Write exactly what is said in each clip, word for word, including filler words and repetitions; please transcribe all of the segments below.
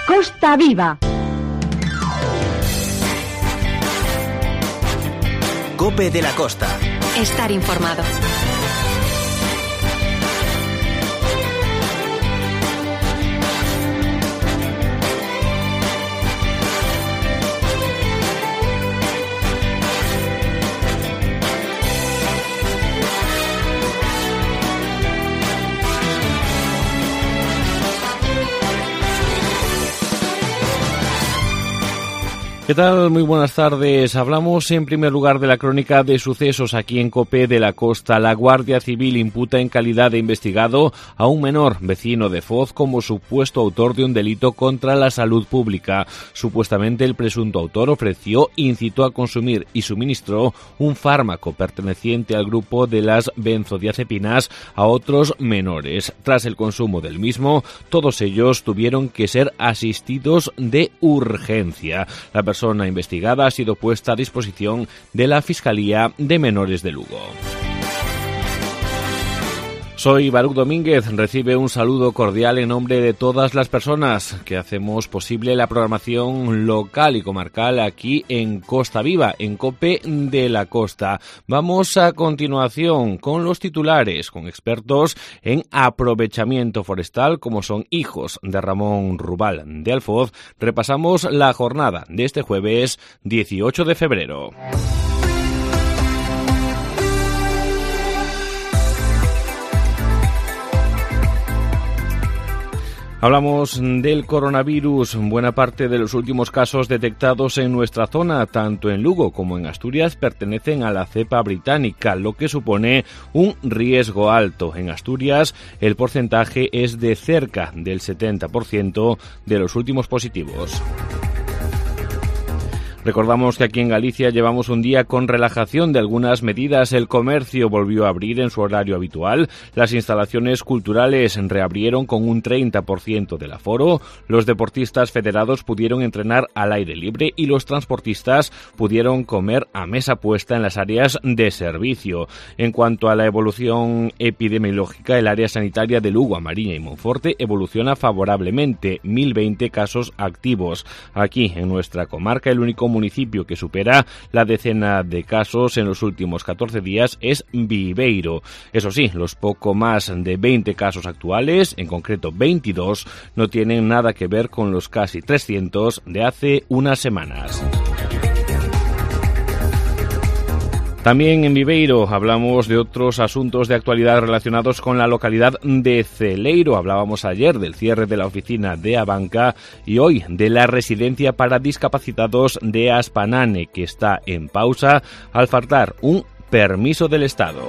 Costa Viva. COPE de la Costa. Estar informado. ¿Qué tal? Muy buenas tardes. Hablamos en primer lugar de la crónica de sucesos aquí en COPE de la Costa. La Guardia Civil imputa en calidad de investigado a un menor vecino de Foz como supuesto autor de un delito contra la salud pública. Supuestamente el presunto autor ofreció, incitó a consumir y suministró un fármaco perteneciente al grupo de las benzodiazepinas a otros menores. Tras el consumo del mismo, todos ellos tuvieron que ser asistidos de urgencia. La persona persona investigada ha sido puesta a disposición de la Fiscalía de Menores de Lugo. Soy Baruch Domínguez, recibe un saludo cordial en nombre de todas las personas que hacemos posible la programación local y comarcal aquí en Costa Viva, en COPE de la Costa. Vamos a continuación con los titulares, con expertos en aprovechamiento forestal como son hijos de Ramón Rubal de Alfoz. Repasamos la jornada de este jueves dieciocho de febrero. Hablamos del coronavirus. Buena parte de los últimos casos detectados en nuestra zona, tanto en Lugo como en Asturias, pertenecen a la cepa británica, lo que supone un riesgo alto. En Asturias, el porcentaje es de cerca del setenta por ciento de los últimos positivos. Recordamos que aquí en Galicia llevamos un día con relajación de algunas medidas. El comercio volvió a abrir en su horario habitual. Las instalaciones culturales reabrieron con un treinta por ciento del aforo. Los deportistas federados pudieron entrenar al aire libre y los transportistas pudieron comer a mesa puesta en las áreas de servicio. En cuanto a la evolución epidemiológica, el área sanitaria de Lugo, Mariña y Monforte evoluciona favorablemente. mil veinte casos activos. Aquí, en nuestra comarca, el único municipio que supera la decena de casos en los últimos catorce días es Viveiro. Eso sí, los poco más de veinte casos actuales, en concreto veintidós, no tienen nada que ver con los casi trescientos de hace unas semanas. También en Viveiro hablamos de otros asuntos de actualidad relacionados con la localidad de Celeiro. Hablábamos ayer del cierre de la oficina de Abanca y hoy de la residencia para discapacitados de Aspanane, que está en pausa al faltar un permiso del Estado.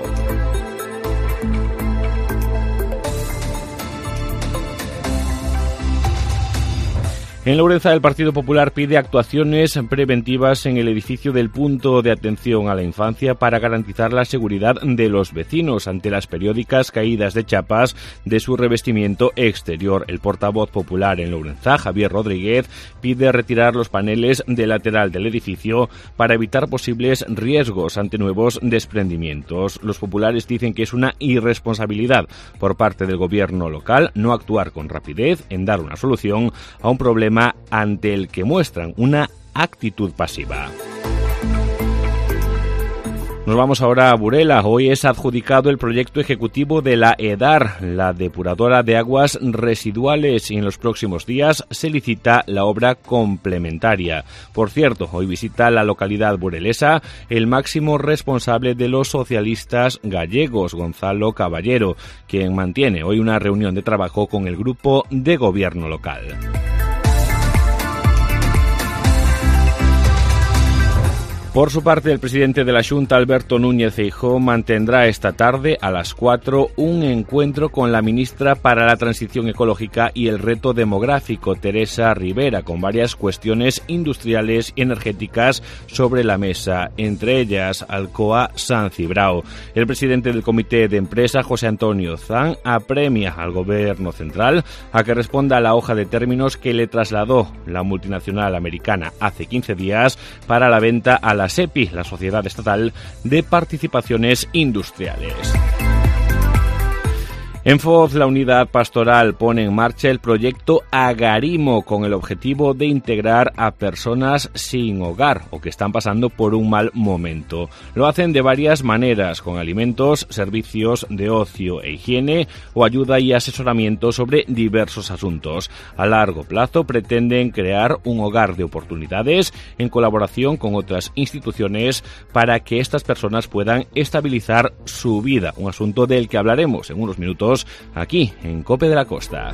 En Lourenza, el Partido Popular pide actuaciones preventivas en el edificio del Punto de Atención a la Infancia para garantizar la seguridad de los vecinos ante las periódicas caídas de chapas de su revestimiento exterior. El portavoz popular en Lourenza, Javier Rodríguez, pide retirar los paneles del lateral del edificio para evitar posibles riesgos ante nuevos desprendimientos. Los populares dicen que es una irresponsabilidad por parte del gobierno local no actuar con rapidez en dar una solución a un problema ante el que muestran una actitud pasiva. Nos vamos ahora a Burela. Hoy es adjudicado el proyecto ejecutivo de la EDAR, la depuradora de aguas residuales, y en los próximos días se licita la obra complementaria. Por cierto, hoy visita la localidad burelesa el máximo responsable de los socialistas gallegos, Gonzalo Caballero, quien mantiene hoy una reunión de trabajo con el grupo de gobierno local. Por su parte, el presidente de la Xunta, Alberto Núñez Feijóo, mantendrá esta tarde a las cuatro un encuentro con la ministra para la Transición Ecológica y el Reto Demográfico, Teresa Rivera, con varias cuestiones industriales y energéticas sobre la mesa, entre ellas Alcoa San Cibrao. El presidente del Comité de Empresa, José Antonio Zan, apremia al Gobierno central a que responda a la hoja de términos que le trasladó la multinacional americana hace quince días para la venta a la la SEPI, la Sociedad Estatal de Participaciones Industriales. En Foz, la unidad pastoral pone en marcha el proyecto Agarimo con el objetivo de integrar a personas sin hogar o que están pasando por un mal momento. Lo hacen de varias maneras, con alimentos, servicios de ocio e higiene o ayuda y asesoramiento sobre diversos asuntos. A largo plazo pretenden crear un hogar de oportunidades en colaboración con otras instituciones para que estas personas puedan estabilizar su vida, un asunto del que hablaremos en unos minutos aquí en COPE de la Costa.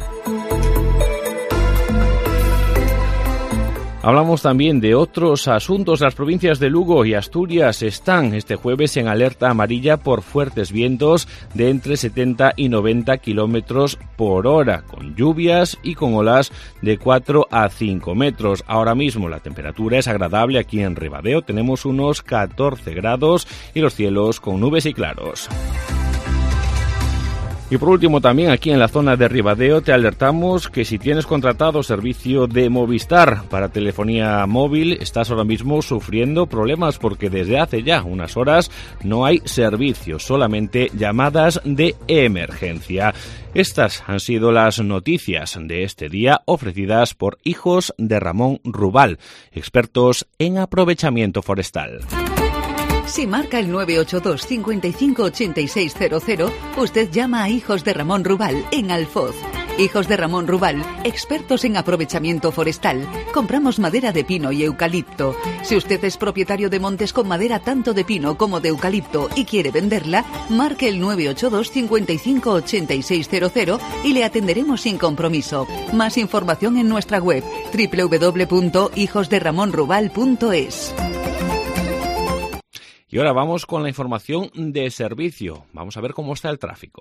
Hablamos también de otros asuntos. Las provincias de Lugo y Asturias están este jueves en alerta amarilla por fuertes vientos de entre setenta y noventa kilómetros por hora, con lluvias y con olas de cuatro a cinco metros. Ahora mismo la temperatura es agradable aquí en Ribadeo. Tenemos unos catorce grados y los cielos con nubes y claros. Y por último, también aquí en la zona de Ribadeo te alertamos que si tienes contratado servicio de Movistar para telefonía móvil, estás ahora mismo sufriendo problemas porque desde hace ya unas horas no hay servicio, solamente llamadas de emergencia. Estas han sido las noticias de este día ofrecidas por Hijos de Ramón Rubal, expertos en aprovechamiento forestal. Si marca el nueve ocho dos, cinco cinco, ocho seis cero cero, usted llama a Hijos de Ramón Rubal en Alfoz. Hijos de Ramón Rubal, expertos en aprovechamiento forestal. Compramos madera de pino y eucalipto. Si usted es propietario de montes con madera tanto de pino como de eucalipto y quiere venderla, marque el nueve ocho dos, cinco cinco, ocho seis cero cero y le atenderemos sin compromiso. Más información en nuestra web doble u doble u doble u punto hijos de ramón rubal punto es. Y ahora vamos con la información de servicio. Vamos a ver cómo está el tráfico.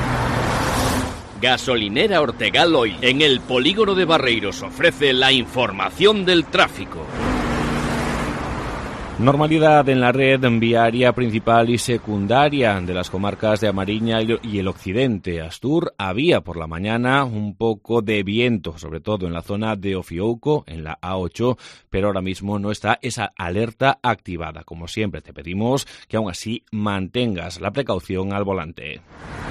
Gasolinera Ortegal Oil, en el polígono de Barreiros, ofrece la información del tráfico. Normalidad en la red viaria principal y secundaria de las comarcas de Amariña y el occidente. Astur había por la mañana un poco de viento, sobre todo en la zona de Ofiouco, en la A ocho, pero ahora mismo no está esa alerta activada. Como siempre te pedimos que aún así mantengas la precaución al volante.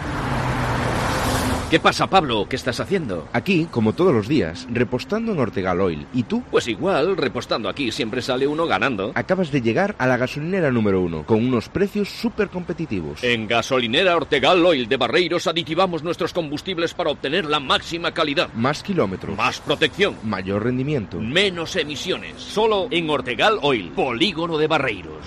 ¿Qué pasa, Pablo? ¿Qué estás haciendo? Aquí, como todos los días, repostando en Ortegal Oil. ¿Y tú? Pues igual, repostando aquí siempre sale uno ganando. Acabas de llegar a la gasolinera número uno, con unos precios súper competitivos. En Gasolinera Ortegal Oil de Barreiros aditivamos nuestros combustibles para obtener la máxima calidad. Más kilómetros. Más protección. Mayor rendimiento. Menos emisiones. Solo en Ortegal Oil, polígono de Barreiros.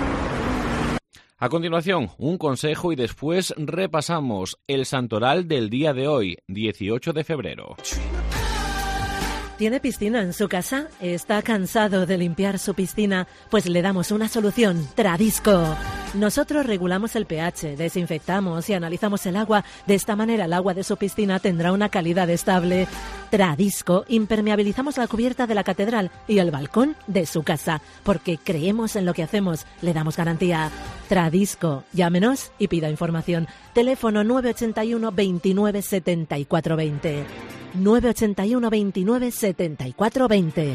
A continuación, un consejo y después repasamos el santoral del día de hoy, dieciocho de febrero. ¿Tiene piscina en su casa? ¿Está cansado de limpiar su piscina? Pues le damos una solución, Tradisco. Nosotros regulamos el pH, desinfectamos y analizamos el agua. De esta manera el agua de su piscina tendrá una calidad estable. Tradisco, impermeabilizamos la cubierta de la catedral y el balcón de su casa, porque creemos en lo que hacemos, le damos garantía. Tradisco, llámenos y pida información. Teléfono nueve ochenta y uno, veintinueve, setenta y cuatro veinte. nueve ochenta y uno, veintinueve, setenta y cuatro veinte.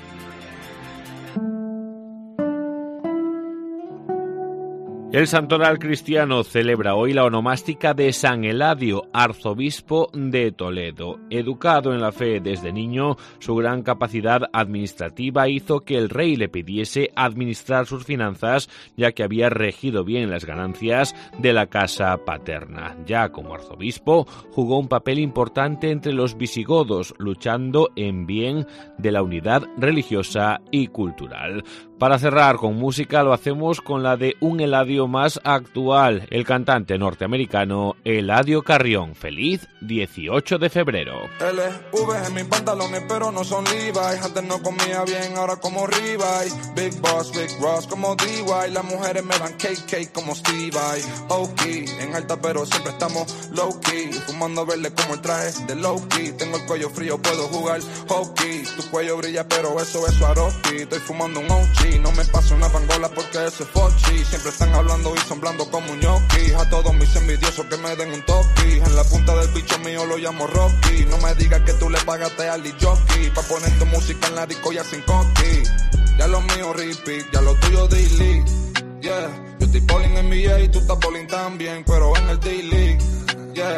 El santoral cristiano celebra hoy la onomástica de San Eladio, arzobispo de Toledo. Educado en la fe desde niño, su gran capacidad administrativa hizo que el rey le pidiese administrar sus finanzas, ya que había regido bien las ganancias de la casa paterna. Ya como arzobispo, jugó un papel importante entre los visigodos, luchando en bien de la unidad religiosa y cultural. Para cerrar con música lo hacemos con la de un Eladio más actual, el cantante norteamericano Eladio Carrión. Feliz dieciocho de febrero. L V en mis pantalones pero no son Levi's. Antes no comía bien, ahora como Reebok. Big Boss, Big Ross como D Y. Las mujeres me dan cake, cake como Stevie. Oki, en alta pero siempre estamos low key. Fumando verde como el traje de low key. Tengo el cuello frío, puedo jugar hockey. Tu cuello brilla pero eso, eso Aroski. Estoy fumando un O G. No me paso una pangola porque ese es fochi. Siempre están hablando y son blando como un gnocchi. A todos mis envidiosos que me den un toqui. En la punta del bicho mío lo llamo Rocky. No me digas que tú le pagaste al jockey pa' poner tu música en la disco ya sin coqui. Ya lo mío repeat, ya lo tuyo delete. Yeah, yo estoy bowling en N B A y tú estás bowling también, pero en el D-League. Yeah,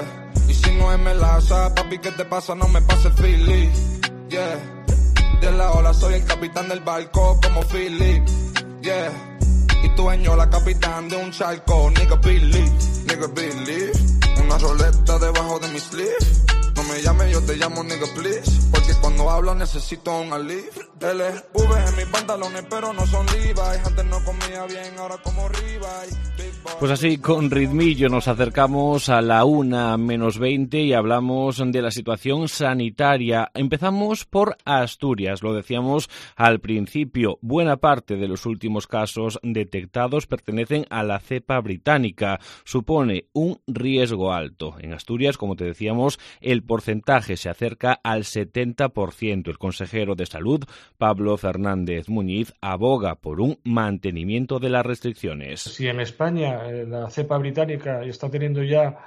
Y si no es melaza, papi, ¿qué te pasa? No me pasa el feeling. Yeah. De la ola soy el capitán del barco como Philly. Yeah. Y tu dueño la capitán de un charco. Nigga Billy, nigga Billy. Una roleta debajo de mi sleeve. No me llames, yo te llamo nigga please. Porque cuando hablo necesito un alivio. L V en mis pantalones pero no son Levi's. Antes no comía bien, ahora como Reebok. Pues así, con ritmillo nos acercamos a la una menos veinte y hablamos de la situación sanitaria. Empezamos por Asturias, lo decíamos al principio. Buena parte de los últimos casos detectados pertenecen a la cepa británica. Supone un riesgo alto. En Asturias, como te decíamos, el porcentaje se acerca al setenta por ciento. El consejero de Salud, Pablo Fernández Muñiz, aboga por un mantenimiento de las restricciones. Si en España eh, la cepa británica está teniendo ya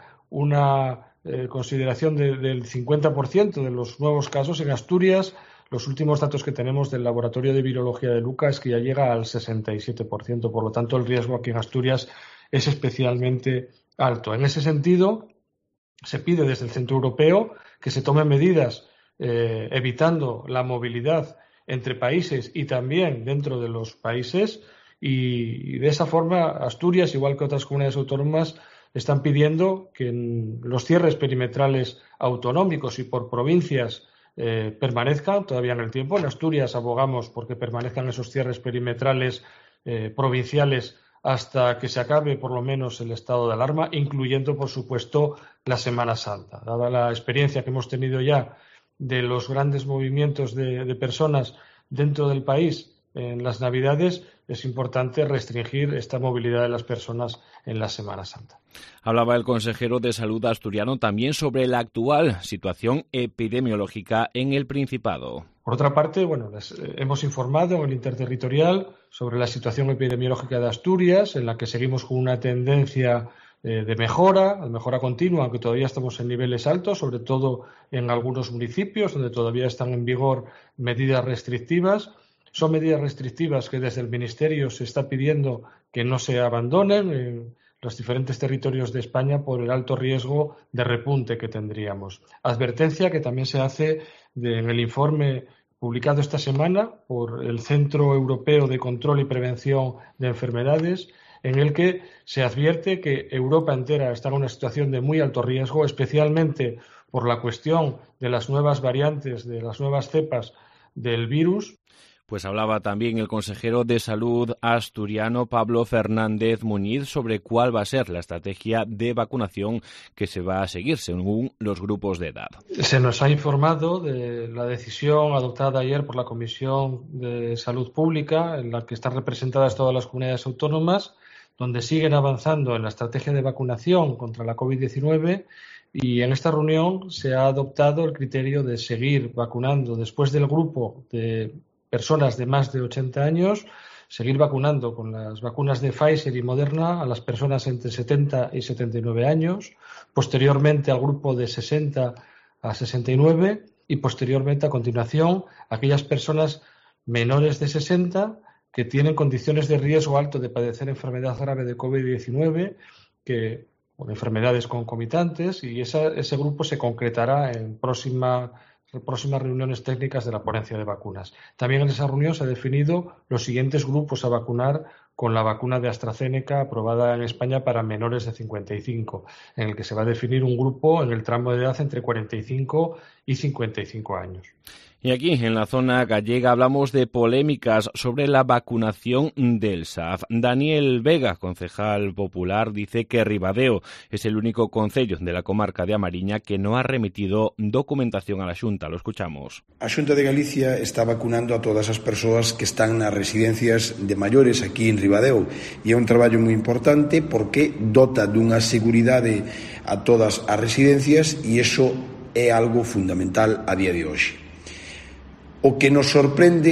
una eh, consideración de, del cincuenta por ciento de los nuevos casos, en Asturias los últimos datos que tenemos del Laboratorio de Virología de Luca es que ya llega al sesenta y siete por ciento. Por lo tanto, el riesgo aquí en Asturias es especialmente alto. En ese sentido, se pide desde el Centro Europeo que se tomen medidas eh, evitando la movilidad entre países y también dentro de los países, y, y de esa forma Asturias, igual que otras comunidades autónomas, están pidiendo que en los cierres perimetrales autonómicos y por provincias eh, permanezcan todavía en el tiempo. En Asturias abogamos porque permanezcan esos cierres perimetrales eh, provinciales hasta que se acabe por lo menos el estado de alarma, incluyendo, por supuesto, la Semana Santa. Dada la experiencia que hemos tenido ya de los grandes movimientos de, de personas dentro del país en las Navidades, es importante restringir esta movilidad de las personas en la Semana Santa. Hablaba el consejero de Salud asturiano también sobre la actual situación epidemiológica en el Principado. Por otra parte, bueno, les hemos informado en el interterritorial sobre la situación epidemiológica de Asturias, en la que seguimos con una tendencia eh, de mejora, de mejora continua, aunque todavía estamos en niveles altos, sobre todo en algunos municipios donde todavía están en vigor medidas restrictivas. Son medidas restrictivas que desde el Ministerio se está pidiendo que no se abandonen en los diferentes territorios de España por el alto riesgo de repunte que tendríamos. Advertencia que también se hace de, en el informe publicado esta semana por el Centro Europeo de Control y Prevención de Enfermedades, en el que se advierte que Europa entera está en una situación de muy alto riesgo, especialmente por la cuestión de las nuevas variantes, de las nuevas cepas del virus. Pues hablaba también el consejero de Salud asturiano Pablo Fernández Muñiz sobre cuál va a ser la estrategia de vacunación que se va a seguir según los grupos de edad. Se nos ha informado de la decisión adoptada ayer por la Comisión de Salud Pública, en la que están representadas todas las comunidades autónomas, donde siguen avanzando en la estrategia de vacunación contra la COVID diecinueve, y en esta reunión se ha adoptado el criterio de seguir vacunando después del grupo de personas de más de ochenta años, seguir vacunando con las vacunas de Pfizer y Moderna a las personas entre setenta y setenta y nueve años, posteriormente al grupo de sesenta a sesenta y nueve y posteriormente a continuación aquellas personas menores de sesenta que tienen condiciones de riesgo alto de padecer enfermedad grave de COVID diecinueve, que, o enfermedades concomitantes, y esa, ese grupo se concretará en próxima próximas reuniones técnicas de la ponencia de vacunas. También en esa reunión se han definido los siguientes grupos a vacunar con la vacuna de AstraZeneca aprobada en España para menores de cincuenta y cinco, en el que se va a definir un grupo en el tramo de edad entre cuarenta y cinco y cincuenta y cinco años. Y aquí, en la zona gallega, hablamos de polémicas sobre la vacunación del S A F. Daniel Vega, concejal popular, dice que Ribadeo es el único concello de la comarca de A Mariña que no ha remitido documentación a la Xunta. Lo escuchamos. A Xunta de Galicia está vacunando a todas as persoas que están nas residencias de maiores aquí en Ribadeo, e é un traballo moi importante porque dota dunha seguridade a todas as residencias, e iso é algo fundamental a día de hoxe. O que nos sorprende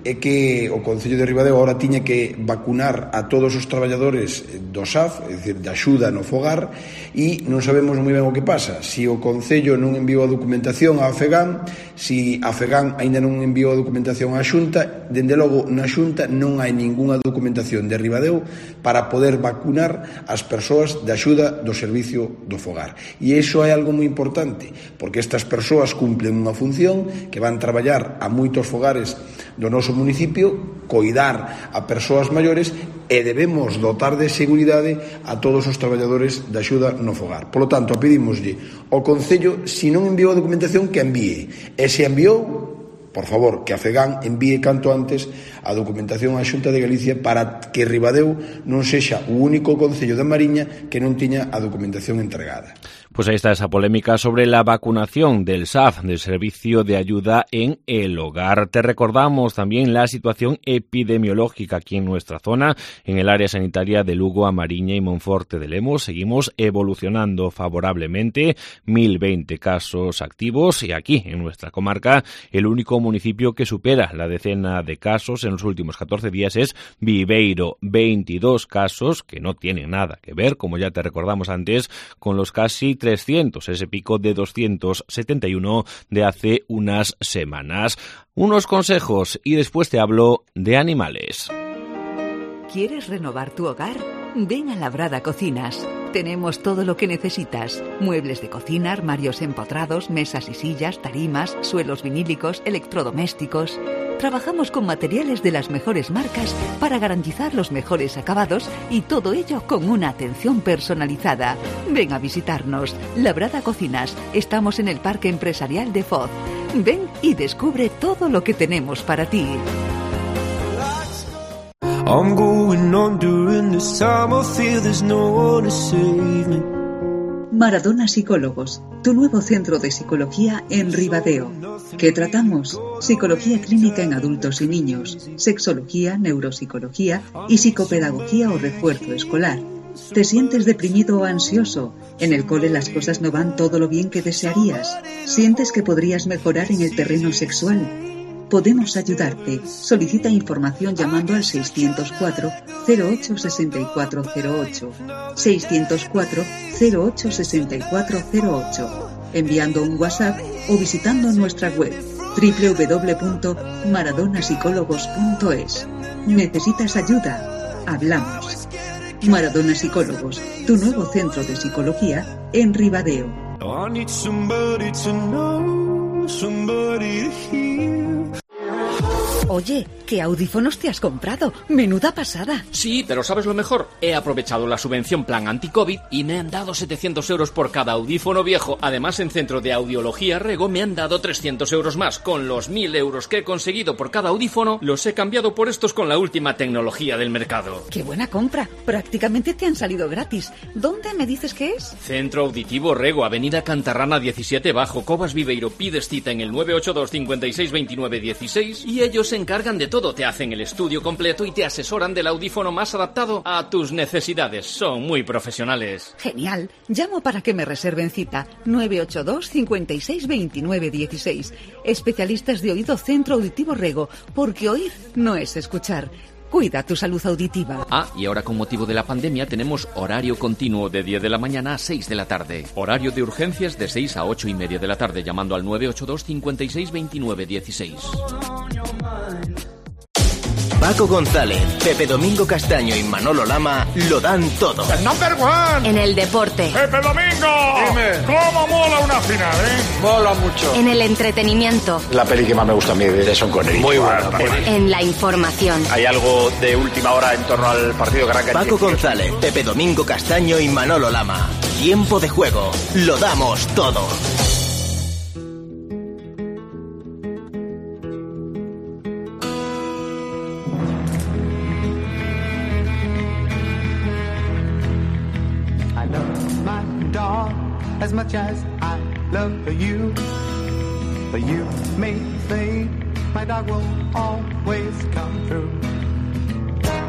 é que o Concello de Ribadeo ahora tiña que vacunar a todos os traballadores do S A F, é dicir, de axuda no fogar, e non sabemos moi ben o que pasa. Si o Concello non enviou a documentación á FEGAM, si a FEGAM aínda non enviou a documentación á Xunta, dende logo na Xunta non hai ningunha documentación de Ribadeo para poder vacunar as persoas de axuda do servicio do fogar. E iso é algo moi importante, porque estas persoas cumplen unha función que van traballar a moitos fogares do noso municipio, coidar a persoas maiores, e debemos dotar de seguridade a todos os traballadores de axuda no fogar. Polo tanto, pedimoslle ao Concello, se non enviou a documentación, que envíe. E se enviou, por favor, que a FEGAM envíe canto antes a documentación á Xunta de Galicia para que Ribadeo non sexa o único concello da Mariña que non tiña a documentación entregada. Pues ahí está esa polémica sobre la vacunación del S A F, del Servicio de Ayuda en el Hogar. Te recordamos también la situación epidemiológica aquí en nuestra zona, en el área sanitaria de Lugo, Amariña y Monforte de Lemos. Seguimos evolucionando favorablemente, mil veinte casos activos, y aquí en nuestra comarca el único municipio que supera la decena de casos en los últimos catorce días es Viveiro, veintidós casos que no tienen nada que ver, como ya te recordamos antes, con los casi trescientos, ese pico de doscientos setenta y uno de hace unas semanas. Unos consejos y después te hablo de animales. ¿Quieres renovar tu hogar? Ven a Labrada Cocinas. Tenemos todo lo que necesitas. Muebles de cocina, armarios empotrados, mesas y sillas, tarimas, suelos vinílicos, electrodomésticos. Trabajamos con materiales de las mejores marcas para garantizar los mejores acabados y todo ello con una atención personalizada. Ven a visitarnos. Labrada Cocinas. Estamos en el Parque Empresarial de Foz. Ven y descubre todo lo que tenemos para ti. I'm going on during this time. I feel there's no one to save me. Maradona Psicólogos, tu nuevo centro de psicología en Ribadeo. ¿Qué tratamos? Psicología clínica en adultos y niños, sexología, neuropsicología y psicopedagogía o refuerzo escolar. ¿Te sientes deprimido o ansioso? ¿En el cole las cosas no van todo lo bien que desearías? ¿Sientes que podrías mejorar en el terreno sexual? Podemos ayudarte. Solicita información llamando al seiscientos cuatro cero ocho sesenta y cuatro cero ocho, seiscientos cuatro cero ocho sesenta y cuatro cero ocho, enviando un WhatsApp o visitando nuestra web doble u doble u doble u punto maradonapsicólogos punto es. ¿Necesitas ayuda? Hablamos. Maradona Psicólogos, tu nuevo centro de psicología en Ribadeo. I need somebody to know, somebody to hear. Oye, ¿qué audífonos te has comprado? ¡Menuda pasada! Sí, pero ¿sabes lo mejor? He aprovechado la subvención Plan Anti-COVID y me han dado setecientos euros por cada audífono viejo. Además, en Centro de Audiología Rego me han dado trescientos euros más. Con los mil euros que he conseguido por cada audífono, los he cambiado por estos con la última tecnología del mercado. ¡Qué buena compra! Prácticamente te han salido gratis. ¿Dónde me dices que es? Centro Auditivo Rego, Avenida Cantarrana diecisiete Bajo, Cobas Viveiro. Pides cita en el nueve ocho dos cincuenta y seis veintinueve dieciséis y ellos se encargan de todo. Te hacen el estudio completo y te asesoran del audífono más adaptado a tus necesidades. Son muy profesionales. Genial. Llamo para que me reserven cita. nueve ocho dos cincuenta y seis veintinueve dieciséis. Especialistas de oído Centro Auditivo Rego, porque oír no es escuchar. Cuida tu salud auditiva. Ah, y ahora con motivo de la pandemia tenemos horario continuo de diez de la mañana a seis de la tarde. Horario de urgencias de seis a ocho y media de la tarde, llamando al nueve ocho dos cincuenta y seis veintinueve dieciséis. Paco González, Pepe Domingo Castaño y Manolo Lama lo dan todo. ¡El number one! En el deporte. ¡Pepe Domingo! Dime. ¿Cómo mola una final, eh? Mola mucho. En el entretenimiento. La peli que más me gusta a mí de Sean Connery. Muy buena peli. En la información. Hay algo de última hora en torno al partido que arranca. Paco González, Pepe Domingo Castaño y Manolo Lama. Tiempo de juego. Lo damos todo. As much as I love you, but you may think my dog will always come through.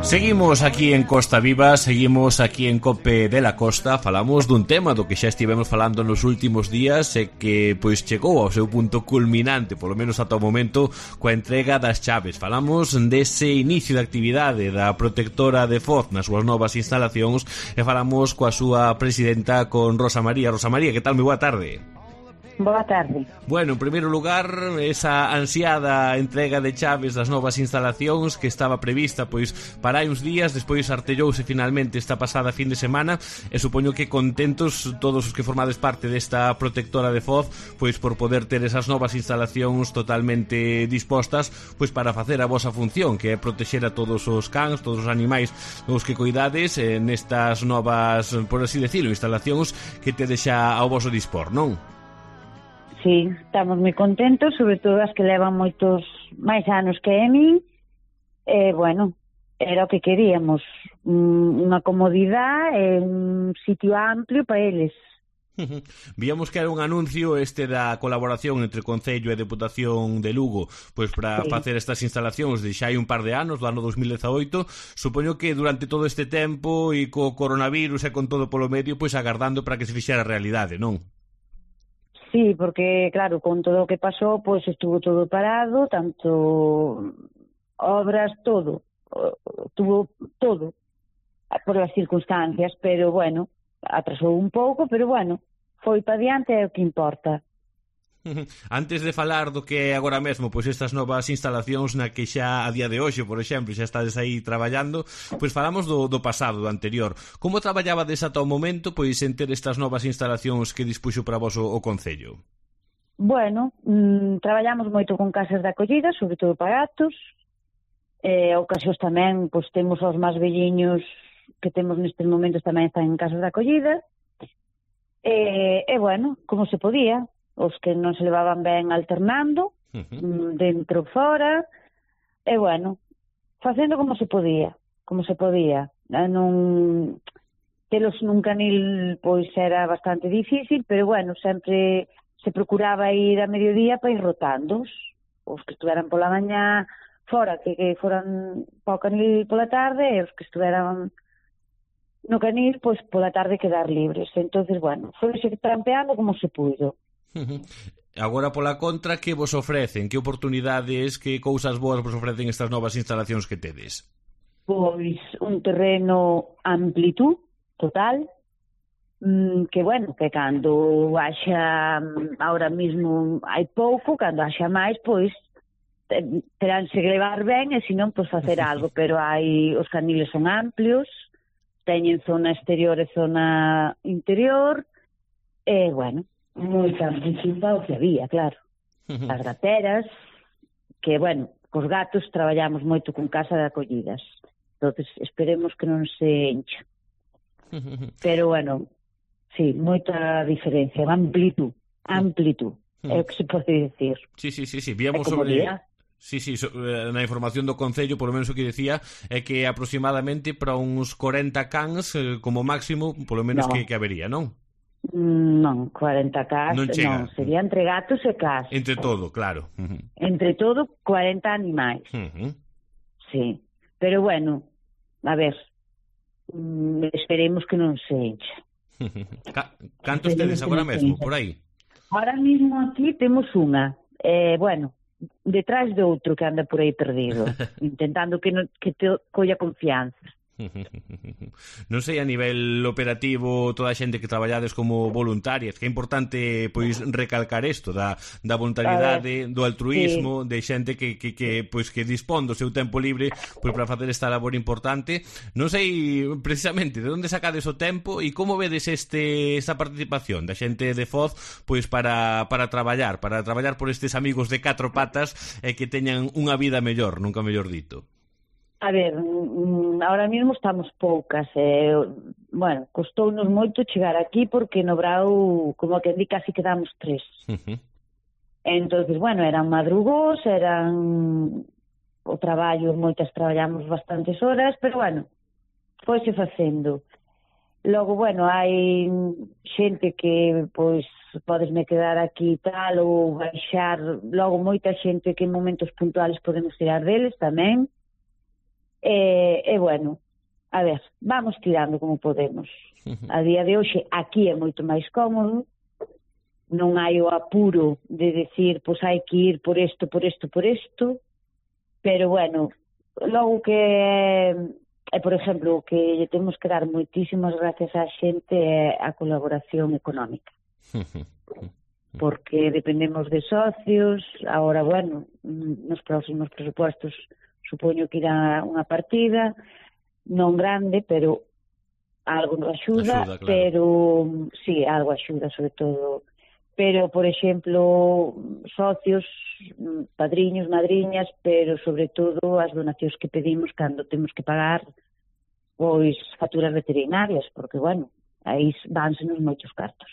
Seguimos aquí en Costa Viva, seguimos aquí en Cope de la Costa. Falamos dun tema do que xa estivemos falando nos últimos días e que pois chegou ao seu punto culminante, polo menos ata o momento, coa entrega das chaves. Falamos dese inicio de actividade da protectora de Foz nas súas novas instalacións e falamos coa súa presidenta, con Rosa María. Rosa María, que tal? Moi boa tarde. Boa tarde. Bueno, en primeiro lugar, esa ansiada entrega de chaves das novas instalacións que estaba prevista pois para hai uns días, despois artellouse finalmente esta pasada fin de semana e supoño que contentos todos os que formades parte desta protectora de Foz pois por poder ter esas novas instalacións totalmente dispostas pois para facer a vosa función, que é protexer a todos os cans, todos os animais os que coidades eh, nestas novas, por así decirlo, instalacións que te deixa ao voso dispor, non? Sí, estamos moi contentos, sobre todo as que levan moitos máis anos que a min. E, bueno, era o que queríamos, unha comodidade e un sitio amplio para eles. Víamos que era un anuncio este da colaboración entre Concello e Deputación de Lugo pois para sí. facer estas instalacións de xa hai un par de anos, do ano dos mil dezaoito. Supoño que durante todo este tempo e co coronavirus e con todo polo medio pois agardando para que se fixera realidade, non? Sí, porque, claro, con todo o que pasou, pois estuvo todo parado, tanto obras, todo, estuvo todo, por as circunstancias, pero, bueno, atrasou un pouco, pero, bueno, foi para diante, é o que importa. Antes de falar do que é agora mesmo pois estas novas instalacións na que xa a día de hoxe, por exemplo, xa estades aí traballando, pois falamos do, do pasado, do anterior. Como traballabades ata o momento pois en ter estas novas instalacións que dispuxo para vos o, o Concello? Bueno, mmm, traballamos moito con casas de acollida, sobre todo para gatos, e ocasións tamén, pois temos os máis velliños que temos nestes momentos tamén están en casas de acollida, e, e bueno, como se podía, os que non se levaban ben alternando, uh-huh. dentro fora, e bueno, facendo como se podía, como se podía. Non telos nun canil pois era bastante difícil, pero bueno, sempre se procuraba ir a mediodía para ir rotando os que estuveran pola mañá fora, que, que foran para o canil pola tarde, e os que estuveran no canil, pois pola tarde quedar libres. Entonces, bueno, foi xe trampeando como se puido. Agora, pola contra, que vos ofrecen? Que oportunidades, que cousas boas vos ofrecen estas novas instalacións que tedes? Pois un terreno amplitud total, que, bueno, que cando haxa, ahora mismo hai pouco, cando haxa máis, pois teránse que levar ben e senón, pois facer algo, pero hai, os caniles son amplios, teñen zona exterior e zona interior, e, bueno, moita amplitude o que había, claro. Uh-huh. As gateras, que, bueno, cos gatos traballamos moito con casa de acollidas. Entonces, esperemos que non se encha. Uh-huh. Pero, bueno, sí, moita diferencia, amplitud, amplitud, uh-huh. é o que se pode decir. Sí, sí, sí, sí, víamos sobre... Sí, sí, so, na información do Concello, por lo menos o que decía é que aproximadamente para uns corenta cans, eh, como máximo, por lo menos no. que, que habería, non? Non, corenta cas, non, non, sería entre gatos e cas. Entre todo, claro. Uh-huh. Entre todo, cuarenta animais. Uh-huh. Sí, pero bueno, a ver, mm, esperemos que non se encha. Ca- Cantos tedes agora mesmo, por aí? Ahora mismo aquí temos unha, eh, bueno, detrás de outro que anda por aí perdido, intentando que, no, que te colla confianza. Non sei a nivel operativo toda a xente que traballades como voluntarias, que é importante pois recalcar isto da, da voluntariedade, do altruismo, sí. de xente que, que, que, pois, que dispón do seu tempo libre pois, para facer esta labor importante. Non sei precisamente de onde sacades o tempo e como vedes este, esta participación da xente de Foz pois, para, para traballar para traballar por estes amigos de catro patas e que teñan unha vida mellor, nunca mellor dito. A ver, ahora mismo estamos poucas, eh, bueno, costounos moito chegar aquí porque no Brau, como que di, casi quedamos tres. Uh-huh. Entonces, bueno, eran madrugos, eran o traballo, moitas traballamos bastantes horas, pero bueno, foise facendo. Logo, bueno, hai xente que, pois, podesme quedar aquí tal, ou baixar, logo moita xente que en momentos puntuales podemos tirar deles tamén. E, e bueno, a ver, vamos tirando como podemos. A día de hoxe aquí é moito máis cómodo, non hai o apuro de decir, pois hai que ir por isto, por isto, por isto, pero bueno, logo que é, por exemplo, que lle temos que dar moitísimas gracias á xente é a colaboración económica. Porque dependemos de socios, agora, bueno, nos próximos presupuestos supoño que irá unha partida, non grande, pero algo nos axuda, axuda claro. Pero sí, algo axuda, sobre todo. Pero, por exemplo, socios, padriños, madriñas, pero sobre todo as donacións que pedimos cando temos que pagar pois facturas veterinarias, porque, bueno, aí vánsenos moitos cartos.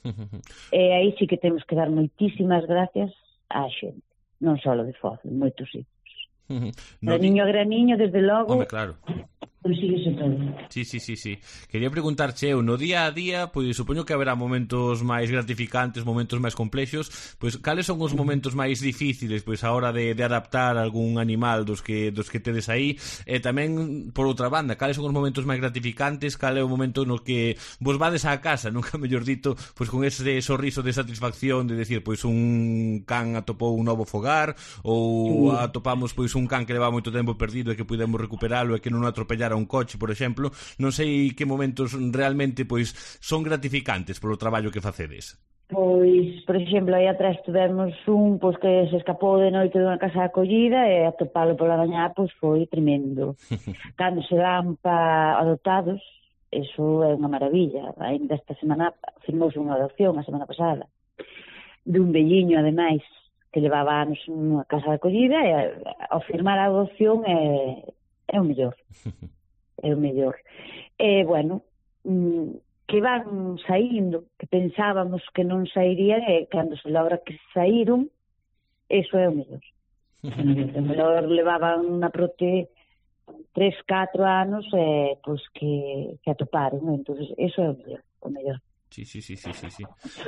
E aí sí que temos que dar moitísimas gracias á xente, non só de Foz, moitos sitios. No, graniño a graniño, desde logo. Home, claro. Pois síguese todo. Sí, sí, sí, sí. Quería preguntarche eu, no día a día, pois supoño que haberá momentos máis gratificantes, momentos máis complexos, pois cales son os momentos máis difíciles pois a hora de, de adaptar algún animal dos que dos que tedes aí, e tamén por outra banda, cales son os momentos máis gratificantes, cal é o momento no que vos vades á casa, nunca mellor dito, pois con ese sorriso de satisfacción de decir, pois un can atopou un novo fogar, ou sí. atopamos pois un can que leva moito tempo perdido e que pudemos recuperalo e que non atropellara un coche, por exemplo. Non sei que momentos realmente pois son gratificantes polo traballo que facedes. Pois, por exemplo, aí atrás tivemos un pois que se escapou de noite dunha casa de acollida e atopalo pola mañá pois foi tremendo. Cando se dan pa adotados, eso é unha maravilla. Ainda esta semana firmouse unha adopción, a semana pasada, dun velliño, ademais, que levaba anos nunha casa de acollida, e ao firmar a adopción é, é o mellor. É o mellor. E, bueno, que van saindo, que pensábamos que non sairían, e cando se logra que saíron, eso é o mellor. O mellor levaban na prote tres, catro anos, e, pois, que, que atoparon, entón, eso é o mellor, o mellor. Sí, sí, sí, sí, sí, sí.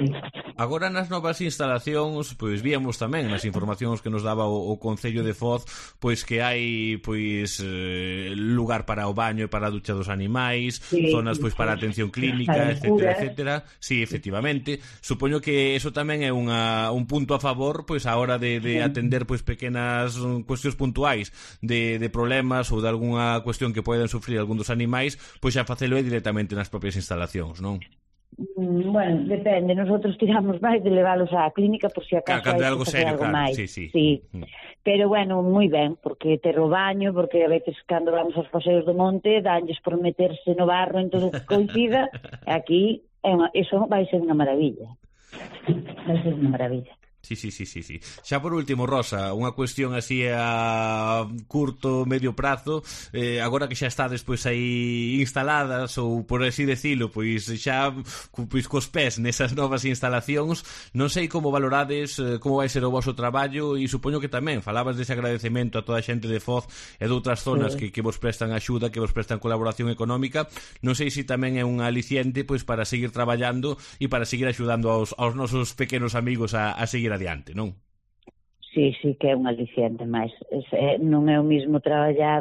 Agora nas novas instalacións, pois víamos tamén nas informacións que nos daba o, o Concello de Foz, pois que hai pois eh, lugar para o baño e para a ducha dos animais, sí, zonas pois para a atención clínica, etcétera, etcétera. Sí, efectivamente. Supoño que eso tamén é unha, un punto a favor pois a hora de, de atender pois pequenas cuestións puntuais de, de problemas ou de algunha cuestión que poden sufrir algún dos animais, pois xa facelo é directamente nas propias instalacións, non? Bueno, depende, nosotros tiramos máis de leválos á clínica por si acaso hai que facer algo claro. máis. Sí, sí. Sí. Mm. Pero bueno, moi ben, porque ter o baño, porque a veces cando vamos aos paseos do monte danlles por meterse no barro en todo o que coincida. Aquí é unha, eso vai ser unha maravilla. Vai ser unha maravilla. Sí, sí, sí, sí, sí. Xa por último, Rosa, unha cuestión así a curto, medio prazo, eh, agora que xa estades pois aí instaladas, ou por así decilo, pois xa pois cos pés nesas novas instalacións, non sei como valorades, eh, como vai ser o voso traballo, e supoño que tamén falabas dese agradecemento a toda a xente de Foz e de outras zonas sí. que, que vos prestan axuda, que vos prestan colaboración económica. Non sei se tamén é un aliciente pois para seguir traballando e para seguir axudando aos, aos nosos pequenos amigos a, a seguir adiante, non? Sí, sí que é un aliciente, máis é, non é o mismo traballar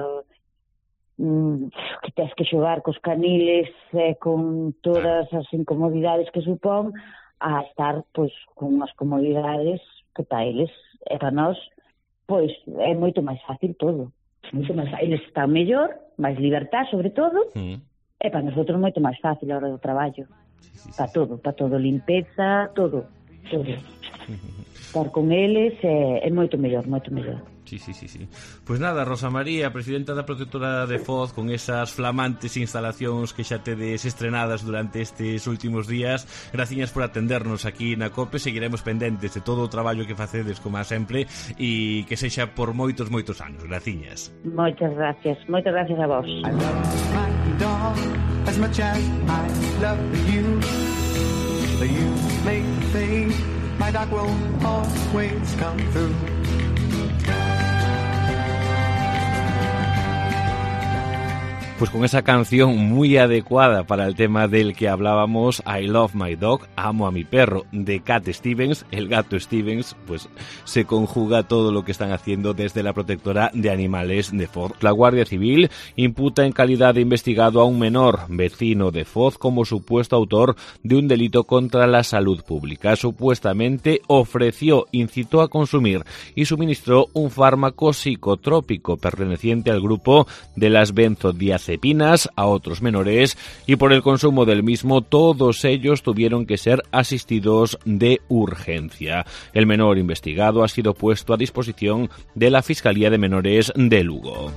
mm, que tens que xogar cos caniles e con todas as incomodidades que supón a estar pois con unhas comodidades que para eles e para nós pois é moito máis fácil todo, moito máis fácil. Eles están mellor, máis libertad sobre todo, mm. e para nosotros moito máis fácil a hora do traballo, sí, sí, para sí. todo, para todo, limpeza, todo, todo. Estar con eles é, é moito mellor, moito mellor. Sí, sí, sí, sí. Pois nada, Rosa María, presidenta da Protectora de Foz, con esas flamantes instalacións que xa tedes estrenadas durante estes últimos días, graciñas por atendernos aquí na COPE. Seguiremos pendentes de todo o traballo que facedes como sempre e que sexa por moitos, moitos anos. Graciñas. Moitas gracias, moitas gracias a vos. I love my dog as much as I love you. You make the thing my dog will always come through. Pues con esa canción muy adecuada para el tema del que hablábamos, I Love My Dog, amo a mi perro, de Cat Stevens, el gato Stevens, pues se conjuga todo lo que están haciendo desde la protectora de animales de Foz. La Guardia Civil imputa en calidad de investigado a un menor, vecino de Foz, como supuesto autor de un delito contra la salud pública. Supuestamente ofreció, incitó a consumir y suministró un fármaco psicotrópico perteneciente al grupo de las benzodiazepinas a otros menores, y por el consumo del mismo todos ellos tuvieron que ser asistidos de urgencia. El menor investigado ha sido puesto a disposición de la Fiscalía de Menores de Lugo.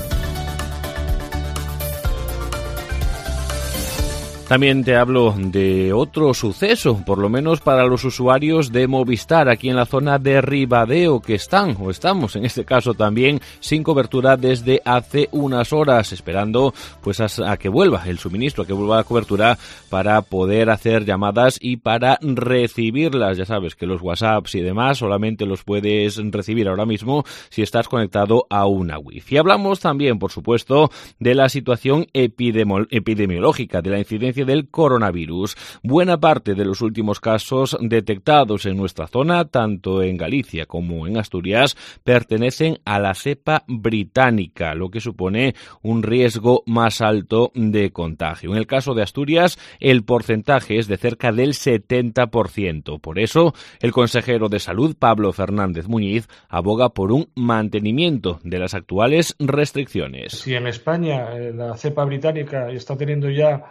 También te hablo de otro suceso, por lo menos para los usuarios de Movistar aquí en la zona de Ribadeo, que están, o estamos en este caso también, sin cobertura desde hace unas horas, esperando pues a, a que vuelva el suministro, a que vuelva la cobertura para poder hacer llamadas y para recibirlas. Ya sabes que los WhatsApps y demás solamente los puedes recibir ahora mismo si estás conectado a una wifi. Hablamos también, por supuesto, de la situación epidemi- epidemiológica, de la incidencia del coronavirus. Buena parte de los últimos casos detectados en nuestra zona, tanto en Galicia como en Asturias, pertenecen a la cepa británica, lo que supone un riesgo más alto de contagio. En el caso de Asturias, el porcentaje es de cerca del setenta por ciento. Por eso, el consejero de Salud, Pablo Fernández Muñiz, aboga por un mantenimiento de las actuales restricciones. Si en España eh, la cepa británica está teniendo ya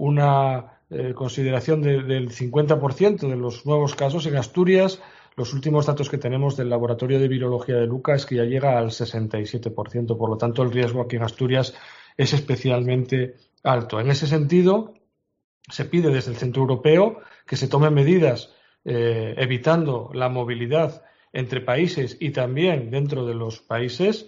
una eh, consideración de, del cincuenta por ciento de los nuevos casos, en Asturias los últimos datos que tenemos del Laboratorio de Virología de Luca es que ya llega al sesenta y siete por ciento, por lo tanto el riesgo aquí en Asturias es especialmente alto. En ese sentido, se pide desde el Centro Europeo que se tomen medidas eh, evitando la movilidad entre países y también dentro de los países,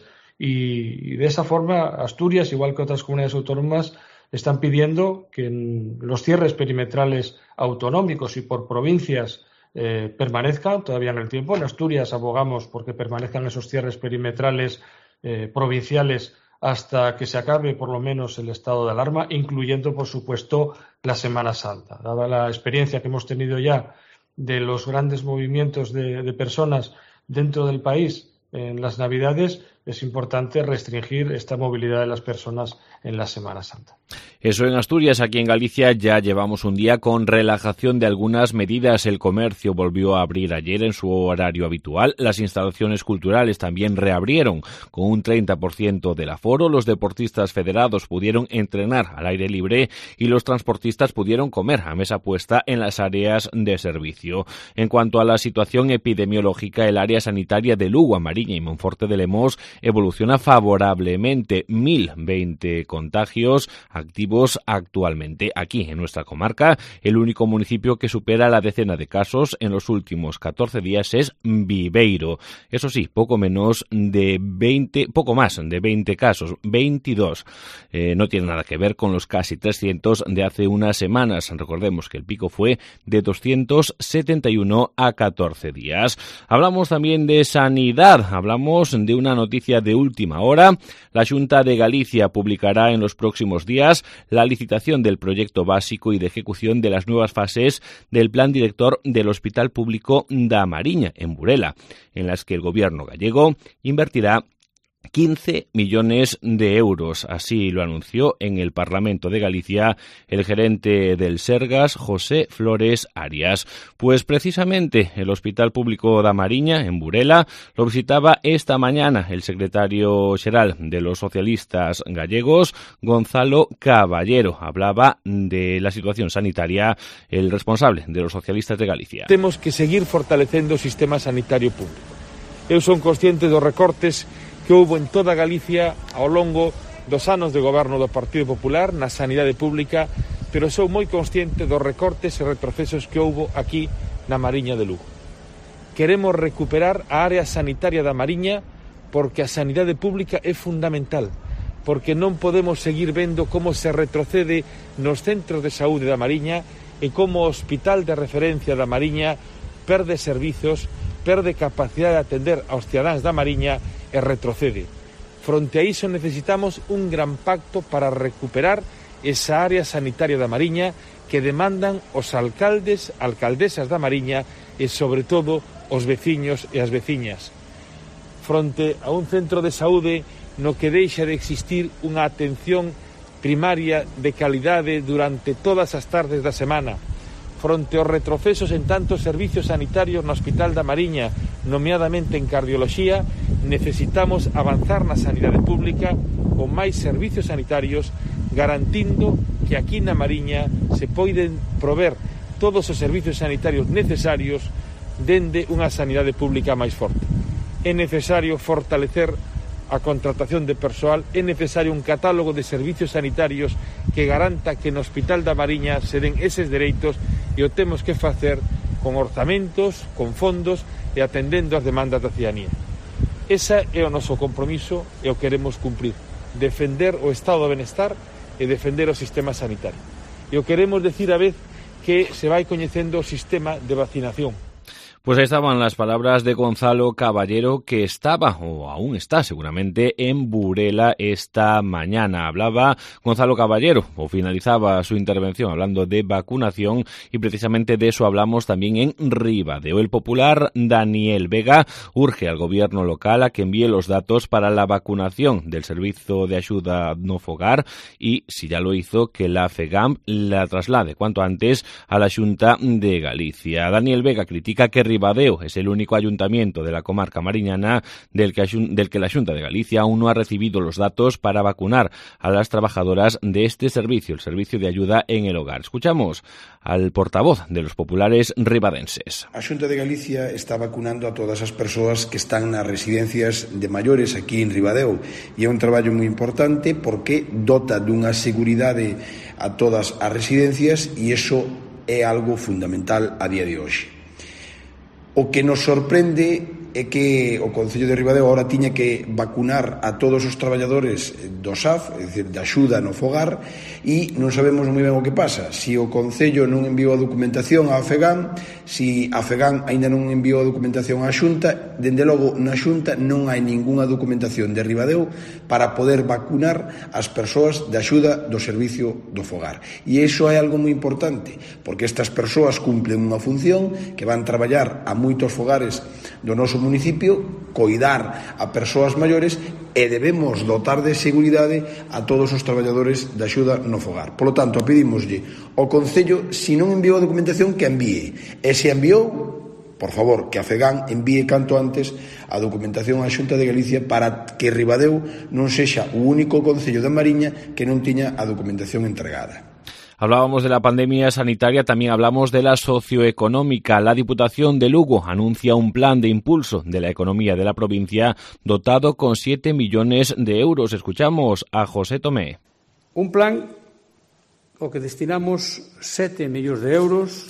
y, y de esa forma Asturias, igual que otras comunidades autónomas, están pidiendo que en los cierres perimetrales autonómicos y por provincias eh, permanezcan todavía en el tiempo. En Asturias abogamos porque permanezcan esos cierres perimetrales eh, provinciales hasta que se acabe por lo menos el estado de alarma, incluyendo, por supuesto, la Semana Santa. Dada la experiencia que hemos tenido ya de los grandes movimientos de, de personas dentro del país en las Navidades, es importante restringir esta movilidad de las personas en la Semana Santa. Eso en Asturias. Aquí en Galicia ya llevamos un día con relajación de algunas medidas. El comercio volvió a abrir ayer en su horario habitual. Las instalaciones culturales también reabrieron con un treinta por ciento del aforo. Los deportistas federados pudieron entrenar al aire libre y los transportistas pudieron comer a mesa puesta en las áreas de servicio. En cuanto a la situación epidemiológica, el área sanitaria de Lugo, Mariña y Monforte de Lemos evoluciona favorablemente. mil veinte contagios activos actualmente. Aquí, en nuestra comarca, el único municipio que supera la decena de casos en los últimos catorce días es Viveiro. Eso sí, poco menos de veinte, poco más de veinte casos, veintidós. Eh, no tiene nada que ver con los casi trescientos de hace unas semanas. Recordemos que el pico fue de doscientos setenta y uno a catorce días. Hablamos también de sanidad. Hablamos de una noticia de última hora. La Xunta de Galicia publicará en los próximos días la licitación del proyecto básico y de ejecución de las nuevas fases del plan director del Hospital Público da Mariña, en Burela, en las que el gobierno gallego invertirá quince millones de euros. Así lo anunció en el Parlamento de Galicia el gerente del Sergas, José Flores Arias. Pues precisamente el Hospital Público da Mariña, en Burela, lo visitaba esta mañana el secretario xeral de los socialistas gallegos, Gonzalo Caballero. Hablaba de la situación sanitaria el responsable de los socialistas de Galicia. Temos que seguir fortalecendo o sistema sanitario público. Eu son consciente dos recortes que houve en toda Galicia ao longo dos anos de goberno do Partido Popular na sanidade pública, pero sou moi consciente dos recortes e retrocesos que houve aquí na Mariña de Lugo. Queremos recuperar a área sanitaria da Mariña porque a sanidade pública é fundamental, porque non podemos seguir vendo como se retrocede nos centros de saúde da Mariña e como o Hospital de Referencia da Mariña perde servizos, perde capacidade de atender aos cidadáns da Mariña e retrocede. Fronte a iso necesitamos un gran pacto para recuperar esa área sanitaria da Mariña que demandan os alcaldes, alcaldesas da Mariña e, sobre todo, os veciños e as veciñas. Fronte a un centro de saúde no que deixa de existir unha atención primaria de calidade durante todas as tardes da semana. Fronte aos retrocesos en tantos servicios sanitarios no Hospital da Mariña, nomeadamente en cardioloxía, necesitamos avanzar na sanidade pública con máis servicios sanitarios, garantindo que aquí na Mariña se poiden prover todos os servicios sanitarios necesarios dende unha sanidade pública máis forte. É necesario fortalecer a contratación de persoal, é necesario un catálogo de servicios sanitarios que garanta que no Hospital da Mariña se den eses dereitos, e o temos que facer con orzamentos, con fondos e atendendo as demandas da cidadanía. Ese é o noso compromiso e o queremos cumprir, defender o estado de benestar e defender o sistema sanitario. E o queremos decir a vez que se vai coñecendo o sistema de vacinación. Pues ahí estaban las palabras de Gonzalo Caballero, que estaba, o aún está seguramente, en Burela esta mañana. Hablaba Gonzalo Caballero, o finalizaba su intervención hablando de vacunación, y precisamente de eso hablamos también en Ribadeo. El popular Daniel Vega urge al gobierno local a que envíe los datos para la vacunación del Servicio de Ayuda no Fogar y, si ya lo hizo, que la FEGAMP la traslade cuanto antes a la Xunta de Galicia. Daniel Vega critica que Ribadeo es el único ayuntamiento de la comarca mariñana del que, del que la Xunta de Galicia aún no ha recibido los datos para vacunar a las trabajadoras de este servicio, el servicio de ayuda en el hogar. Escuchamos al portavoz de los populares ribadenses. A Xunta de Galicia está vacunando a todas as persoas que están nas residencias de maiores aquí en Ribadeo, e é un traballo moi importante porque dota dunha seguridade a todas as residencias, e iso é algo fundamental a día de hoxe. O que nos sorprende é que o Concello de Ribadeo agora tiña que vacunar a todos os traballadores do S A F, é dicir, da axuda no fogar, e non sabemos moi ben o que pasa. Si o Concello non enviou a documentación á FEGAM, si a FEGAM aínda non enviou a documentación á Xunta, dende logo na Xunta non hai ningunha documentación de Ribadeo para poder vacunar as persoas da axuda do servicio do fogar. E iso é algo moi importante, porque estas persoas cumplen unha función que van traballar a moitos fogares do noso municipio, coidar a persoas maiores, e debemos dotar de seguridade a todos os traballadores da axuda no fogar. Por lo tanto, pedimoslle ao Concello, se non enviou a documentación, que envíe. E se enviou, por favor, que a FEGAM envíe canto antes a documentación á Xunta de Galicia para que Ribadeo non sexa o único concello da Mariña que non tiña a documentación entregada. Hablábamos de la pandemia sanitaria, también hablamos de la socioeconómica. La Diputación de Lugo anuncia un plan de impulso de la economía de la provincia dotado con siete millones de euros. Escuchamos a José Tomé. Un plan ao que destinamos sete millóns de euros,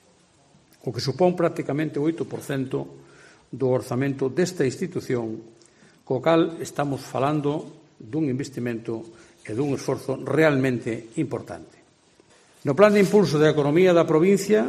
o que supón prácticamente o oito por cento do orzamento desta institución, co cal estamos falando dun investimento e dun esforzo realmente importante. No plan de impulso da economía da provincia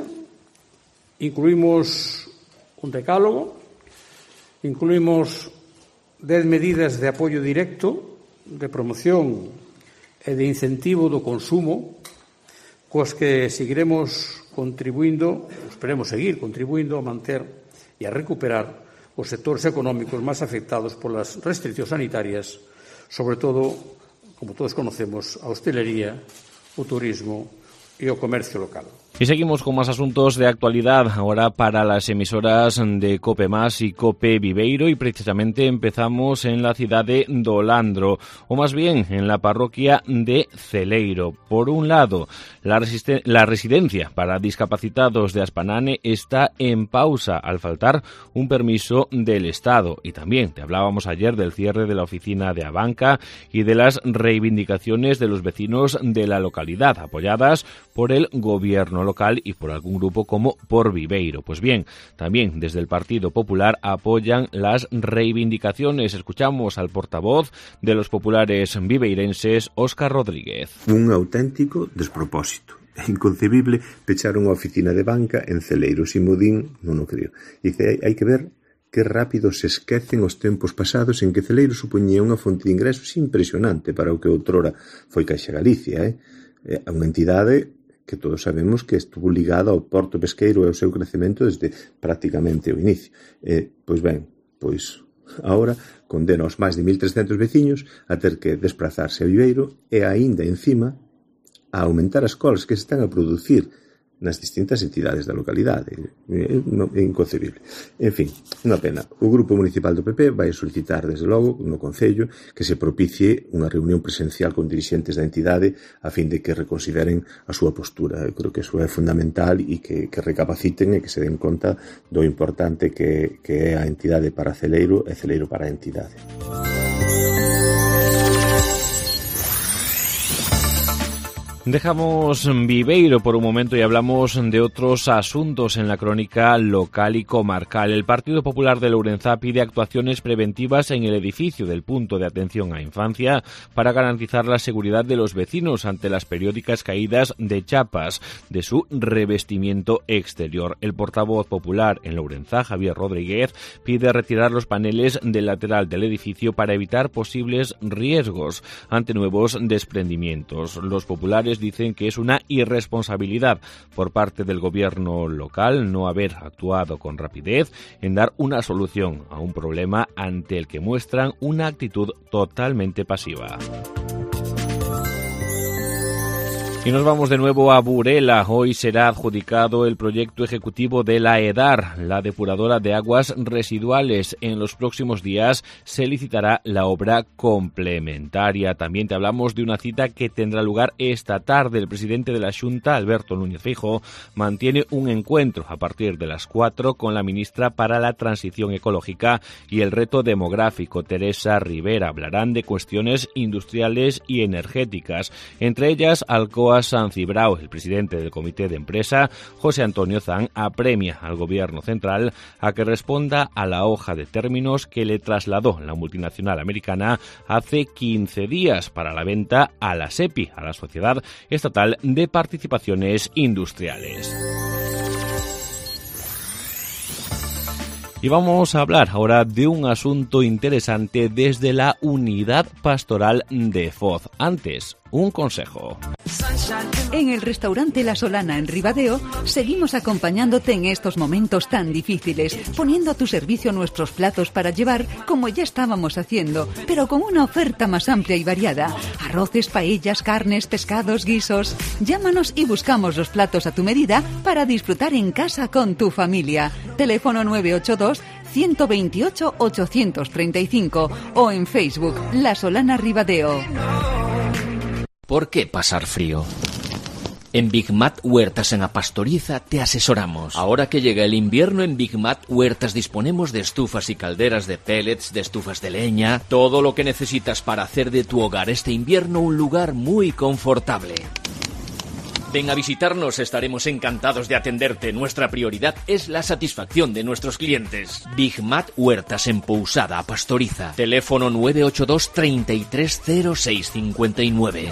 incluímos un decálogo, incluímos dez medidas de apoio directo, de promoción e de incentivo do consumo, coas que seguiremos contribuindo, esperemos seguir contribuindo a manter e a recuperar os sectores económicos máis afectados polas restriccións sanitarias, sobre todo, como todos conocemos, a hostelería, o turismo y el comercio local. Y seguimos con más asuntos de actualidad ahora para las emisoras de COPE Más y COPE Viveiro, y precisamente empezamos en la ciudad de Dolandro, o más bien en la parroquia de Celeiro. Por un lado, la, la residencia para discapacitados de Aspanane está en pausa al faltar un permiso del Estado, y también te hablábamos ayer del cierre de la oficina de Abanca y de las reivindicaciones de los vecinos de la localidad, apoyadas por el gobierno local y por algún grupo como Por Viveiro. Pues bien, también desde el Partido Popular apoyan las reivindicaciones. Escuchamos al portavoz de los populares viveirenses, Óscar Rodríguez. Un auténtico despropósito. É inconcebible pechar unha oficina de banca en Celeiro. Simudín non o creo. Dice, hai, hai que ver que rápido se esquecen os tempos pasados en que Celeiro supoñía unha fonte de ingresos impresionante para o que outrora foi Caixa Galicia, eh? É unha entidade que todos sabemos que estuvo ligada ao porto pesqueiro e ao seu crecemento desde prácticamente o inicio. Eh, pois ben, pois agora condena aos máis de mil trescentos veciños a ter que desplazarse a Viveiro e aínda encima a aumentar as colas que se están a producir nas distintas entidades da localidade. É, é inconcebible. En fin, unha pena. O Grupo Municipal do P P vai solicitar, desde logo, no Concello, que se propicie unha reunión presencial con dirixentes da entidade a fin de que reconsideren a súa postura. Eu creo que iso é fundamental e que, que recapaciten e que se den conta do importante que, que é a entidade para Celeiro e Celeiro para a entidade. Dejamos Viveiro por un momento y hablamos de otros asuntos en la crónica local y comarcal. El Partido Popular de Lourenzá pide actuaciones preventivas en el edificio del punto de atención a infancia para garantizar la seguridad de los vecinos ante las periódicas caídas de chapas de su revestimiento exterior. El portavoz popular en Lourenzá, Javier Rodríguez, pide retirar los paneles del lateral del edificio para evitar posibles riesgos ante nuevos desprendimientos. Los populares dicen que es una irresponsabilidad por parte del gobierno local no haber actuado con rapidez en dar una solución a un problema ante el que muestran una actitud totalmente pasiva. Y nos vamos de nuevo a Burela. Hoy será adjudicado el proyecto ejecutivo de la EDAR, la depuradora de aguas residuales. En los próximos días se licitará la obra complementaria. También te hablamos de una cita que tendrá lugar esta tarde. El presidente de la Xunta, Alberto Núñez Feijóo, mantiene un encuentro a partir de las cuatro con la ministra para la Transición Ecológica y el Reto Demográfico, Teresa Rivera. Hablarán de cuestiones industriales y energéticas, entre ellas Alcoa San Cibrao. El presidente del comité de empresa, José Antonio Zan, apremia al gobierno central a que responda a la hoja de términos que le trasladó la multinacional americana hace quince días para la venta a la SEPI, a la Sociedad Estatal de Participaciones Industriales. Y vamos a hablar ahora de un asunto interesante desde la unidad pastoral de Foz. Antes, un consejo. En el restaurante La Solana en Ribadeo seguimos acompañándote en estos momentos tan difíciles, poniendo a tu servicio nuestros platos para llevar como ya estábamos haciendo, pero con una oferta más amplia y variada. Arroces, paellas, carnes, pescados, guisos. Llámanos y buscamos los platos a tu medida para disfrutar en casa con tu familia. Teléfono nueve ocho dos, uno dos ocho, ocho tres cinco o en Facebook La Solana Ribadeo. ¿Por qué pasar frío? En Big Mat Huertas en Apastoriza te asesoramos. Ahora que llega el invierno, en Big Mat Huertas disponemos de estufas y calderas de pellets, de estufas de leña, todo lo que necesitas para hacer de tu hogar este invierno un lugar muy confortable. Ven a visitarnos, estaremos encantados de atenderte. Nuestra prioridad es la satisfacción de nuestros clientes. Big Mat Huertas en Pousada, Pastoriza. Teléfono nueve ocho dos, treinta y tres, cero seis cincuenta y nueve.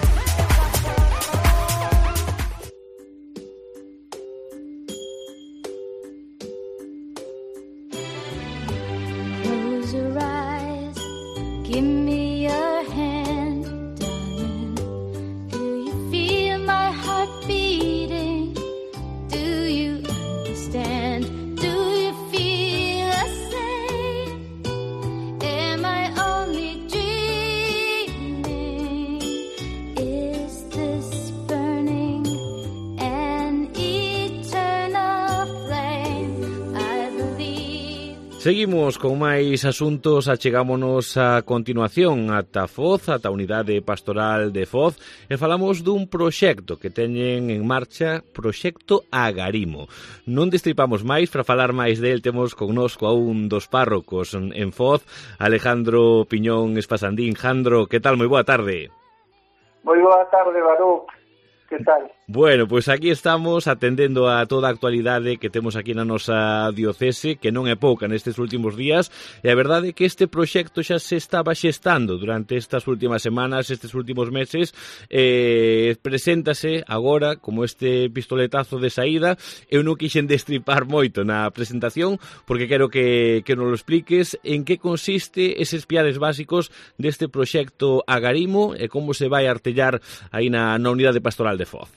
Seguimos con máis asuntos, achegámonos a continuación ata Foz, ata a unidade pastoral de Foz, e falamos dun proxecto que teñen en marcha, proxecto Agarimo. Non destripamos máis, para falar máis del temos connosco a un dos párrocos en Foz, Alejandro Piñón Espasandín. Jandro, que tal? Moi boa tarde. Moi boa tarde, Baruch. Que tal? Bueno, pois aquí estamos atendendo a toda a actualidade que temos aquí na nosa diocese, que non é pouca nestes últimos días, e a verdade é que este proxecto xa se estaba xestando durante estas últimas semanas, estes últimos meses, eh, preséntase agora como este pistoletazo de saída. Eu non quixen destripar moito na presentación, porque quero que, que nos lo expliques en que consiste eses piares básicos deste proxecto Agarimo e como se vai artellar aí na, na unidade pastoral de Foz.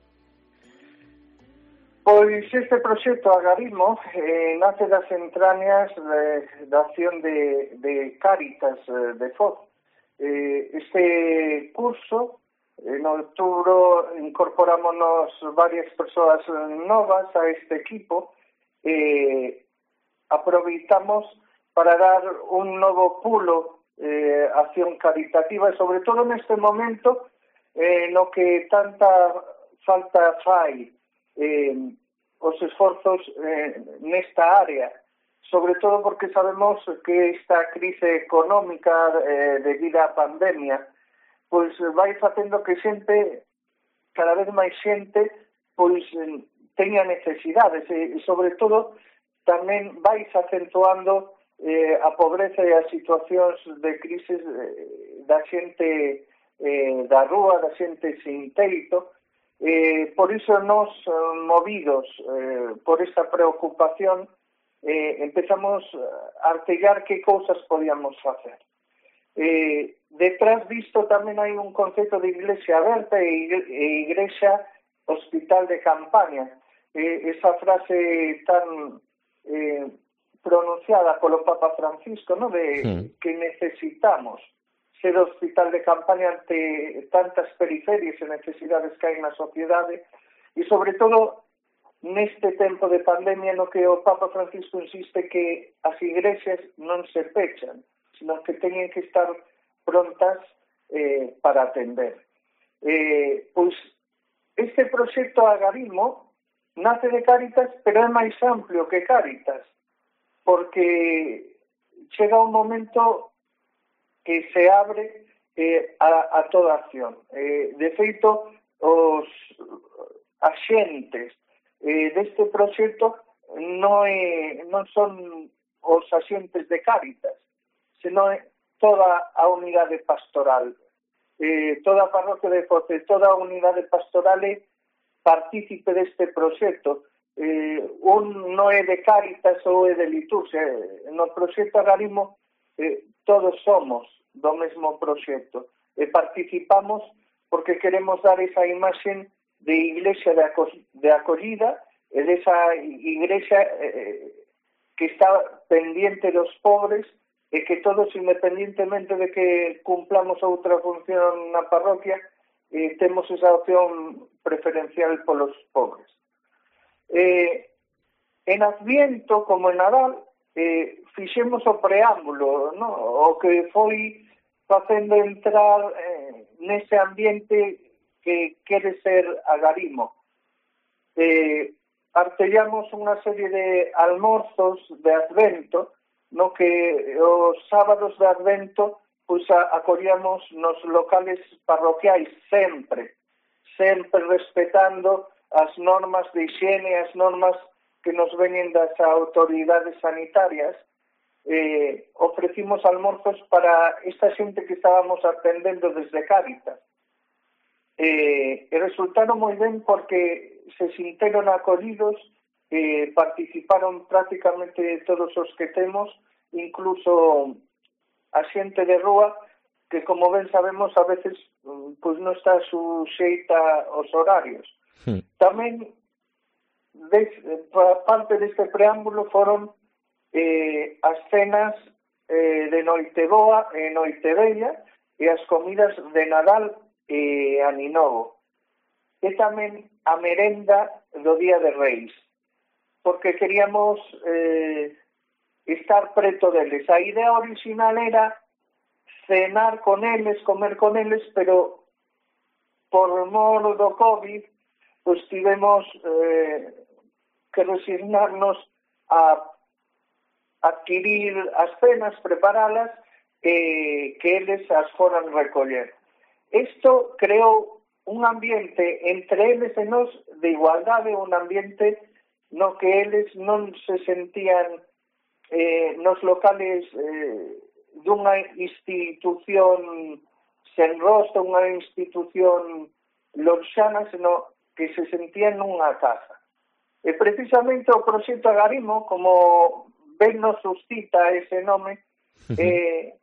Pois este proxecto Agarimo eh, nace das entrañas de, da acción de, de Cáritas eh, de Foz. Eh, este curso, en outubro, incorporámonos varias persoas novas a este equipo e eh, aproveitamos para dar un novo pulo eh, acción caritativa e sobre todo neste momento eh, no que tanta falta fai Eh, os esforzos eh, nesta área, sobre todo porque sabemos que esta crise económica eh, debido á pandemia pois vai facendo que xente, cada vez máis xente, pois teña necesidades e, sobre todo, tamén vais acentuando eh, a pobreza e as situacións de crisis eh, da xente eh, da rúa, da xente sin teito. Eh, por iso nos, eh, movidos eh, por esta preocupación, eh, empezamos a artellar que cousas podíamos facer. Eh, detrás disto tamén hai un concepto de iglesia aberta e, e iglesia hospital de campaña. Eh, esa frase tan eh, pronunciada polo Papa Francisco, ¿no? De sí. Que necesitamos ser hospital de campaña ante tantas periferias e necesidades que hai na sociedade e, sobre todo, neste tempo de pandemia no que o Papa Francisco insiste que as igrexas non se pechan, sino que teñen que estar prontas eh, para atender. Eh, pois, este proxecto Agarimo nace de Cáritas, pero é máis amplio que Cáritas, porque chega un momento que se abre eh, a, a toda acción. Eh, de feito, os axentes eh, deste proxecto non, é, non son os axentes de Cáritas, senón toda a unidade pastoral. Eh, toda a parroquia de Foz, toda a unidade pastoral é partícipe deste proxecto. Eh, un non é de Cáritas ou é de liturgia. No proxecto Agarimo eh, todos somos do mesmo proxecto e participamos porque queremos dar esa imaxen de iglesia de, aco de acollida e desa iglesia eh, que está pendiente dos pobres e que todos, independientemente de que cumplamos outra función na parroquia, eh, temos esa opción preferencial polos pobres. Eh, en Adviento, como en Nadal, Eh, fixemos o preámbulo, no? O que foi facendo entrar eh, nese ambiente que quere ser Agarimo. Eh, artellamos unha serie de almorzos de Advento, no que os sábados de Advento pois acollíamos nos locales parroquiais sempre, sempre respetando as normas de higiene, as normas que nos veñen das autoridades sanitarias. Eh, ofrecimos almorzos para esta xente que estábamos atendendo desde Cáritas. Eh, e resultaron moi ben porque se sinteron acollidos, eh, participaron prácticamente todos os que temos, incluso a xente de rúa, que como ben sabemos a veces pois non está suxeita aos horarios. Sí. Tamén Des, parte deste preámbulo foron eh, as cenas eh, de Noiteboa e Noitevella e as comidas de Nadal e Aninovo. E tamén a merenda do Día de Reis, porque queríamos eh, estar preto deles. A idea original era cenar con eles, comer con eles, pero por mor do COVID pois tivemos eh, que resignarnos a adquirir as cenas, preparalas, e que eles as foran recoller. Isto creou un ambiente entre eles e nós de igualdade, un ambiente no que eles non se sentían eh, nos locales eh, dunha institución sen rostro, unha institución lonxana, senón que se sentían nunha casa. E precisamente o proxecto Agarimo, como ben nos suscita ese nome, é eh,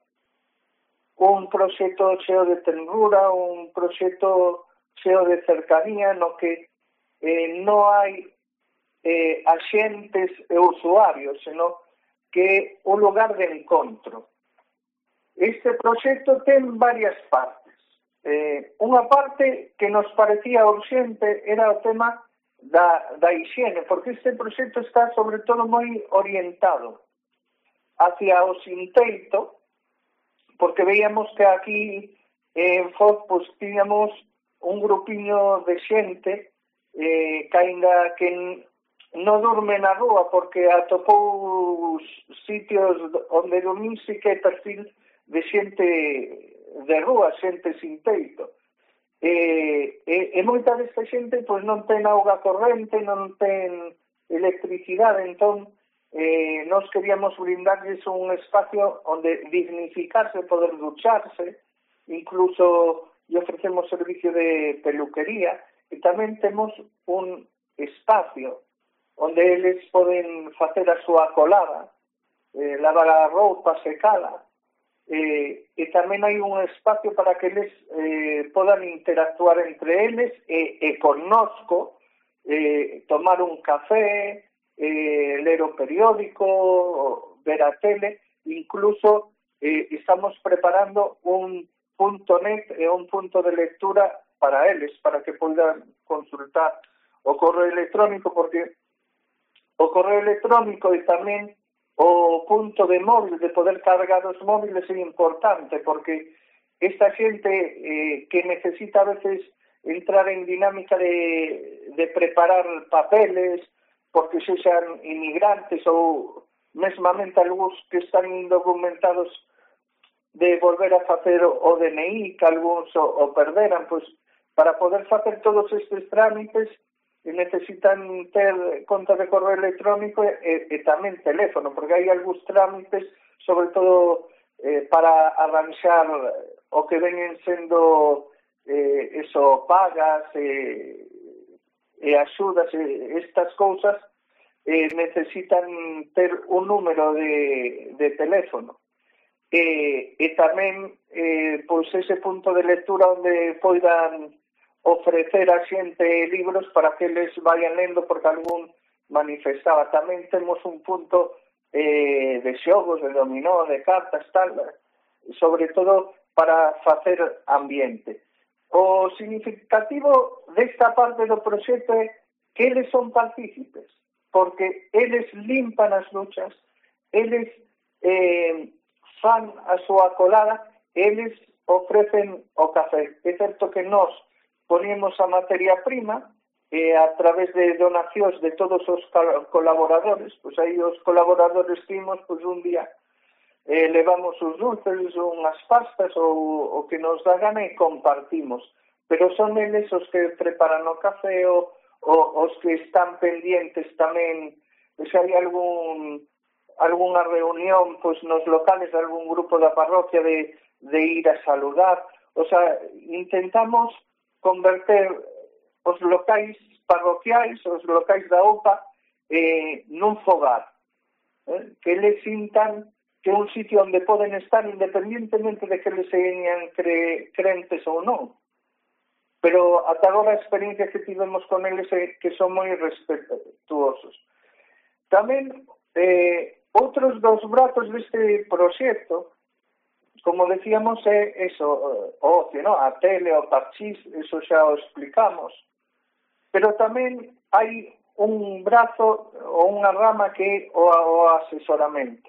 un proxecto cheo de ternura, un proxecto cheo de cercanía, no que eh, non hai eh, axentes e usuarios, senón que é un lugar de encontro. Este proxecto ten varias partes. Eh, unha parte que nos parecía urxente era o tema da, da higiene, porque este proxecto está sobre todo moi orientado hacia o sinteito, porque veíamos que aquí en Foz pues, tiñamos un grupiño de xente eh, que ainda que non durme na rúa porque atopou sitios onde dormir, sí que é perfil de xente de rúa, xente sin teito. E, e, e moita desta xente pois, non ten auga corrente, non ten electricidade, entón eh, nós queríamos brindarles un espacio onde dignificarse, poder ducharse, incluso lle ofrecemos servicio de peluquería, e tamén temos un espacio onde eles poden facer a súa colada, eh, lavar a roupa, secala, eh, e tamén hai un espacio para que eles eh, podan interactuar entre eles e, e connosco, eh, tomar un café, eh, ler o periódico, ver a tele, incluso eh, estamos preparando un punto net e un punto de lectura para eles, para que podan consultar o correo electrónico, porque o correo electrónico e tamén o punto de móvil, de poder cargar os móviles é importante, porque esta xente eh, que necesita a veces entrar en dinámica de, de preparar papeles, porque sexan inmigrantes ou mesmamente algúns que están indocumentados de volver a facer o D N I, que algúns o, o perderan, pois para poder facer todos estes trámites necesitan ter conta de correo electrónico e, e tamén teléfono, porque hai algúns trámites, sobre todo eh, para arranxar o que venen sendo eh, eso, pagas e, e axudas, e estas cousas eh, necesitan ter un número de, de teléfono. E, e tamén eh, pois ese punto de lectura onde poidan ofrecer a xente libros para que eles vayan lendo, porque algún manifestaba. Tamén temos un punto eh, de xogos, de dominó, de cartas, tal, sobre todo para facer ambiente. O significativo desta parte do proxecto é que eles son partícipes, porque eles limpan as luchas, eles eh, fan a súa colada, eles ofrecen o café. É certo que nós ponemos a materia prima e a través de donacións de todos os colaboradores, pois aí os colaboradores timos, pois un día eh, levamos os dulces, unhas pastas ou o que nos dá gana e compartimos. Pero son eles os que preparan o café, o, o, os que están pendientes tamén, se hai algún algunha reunión pois nos locales de algún grupo da parroquia de, de ir a saludar. O sea, intentamos converter os locais parroquiais, os locais da O P A, eh, nun fogar. Eh? Que eles sintan que é un sitio onde poden estar independentemente de que eles sean cre crentes ou non. Pero ata agora a experiencia que tivemos con eles é que son moi respetuosos. Tamén, eh, outros dos brazos deste proxecto, como decíamos, é eso, o ocio, ¿no? A tele, o parchís, eso xa o explicamos. Pero tamén hai un brazo ou unha rama que é o, o asesoramento.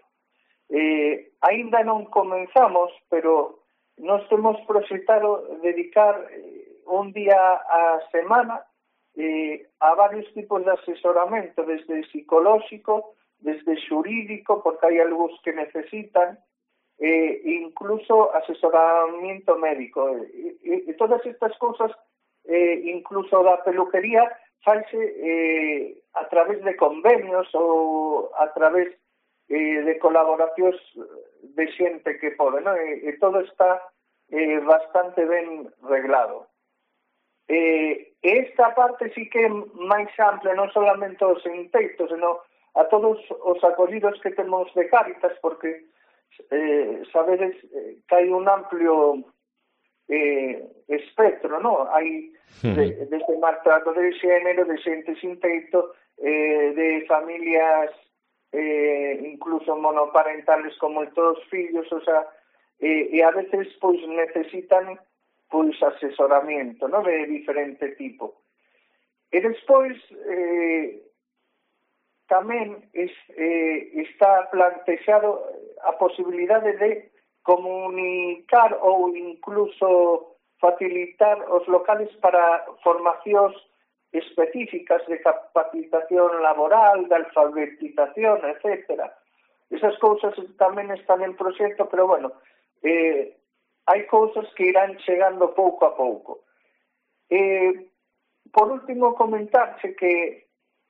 Eh, ainda non comenzamos, pero nos temos proxectado dedicar un día a semana eh, a varios tipos de asesoramento, desde psicolóxico, desde xurídico, porque hai algúns que necesitan, eh, incluso asesoramiento médico. E, e, e todas estas cousas eh, incluso da peluquería, faise eh, a través de convenios ou a través eh, de colaboracións de xente que pode, non? E, e todo está eh, bastante ben reglado. Eh, esta parte sí que é máis ampla, non solamente os inteitos, senón a todos os acollidos que temos de Cáritas, porque eh, sabedes eh, que hai un amplio eh, espectro, non? Hai de, desde maltrato de xénero, de xente sin teito, eh, de familias eh, incluso monoparentales con moitos fillos, o sea, eh, e a veces pois necesitan pois asesoramento, non? De diferente tipo. E despois eh, tamén es, eh, está plantexado a posibilidade de comunicar ou incluso facilitar os locales para formacións específicas de capacitación laboral, de alfabetización, etcétera. Esas cousas tamén están en proxecto, pero bueno, eh, hai cousas que irán chegando pouco a pouco. Eh, por último, comentarse que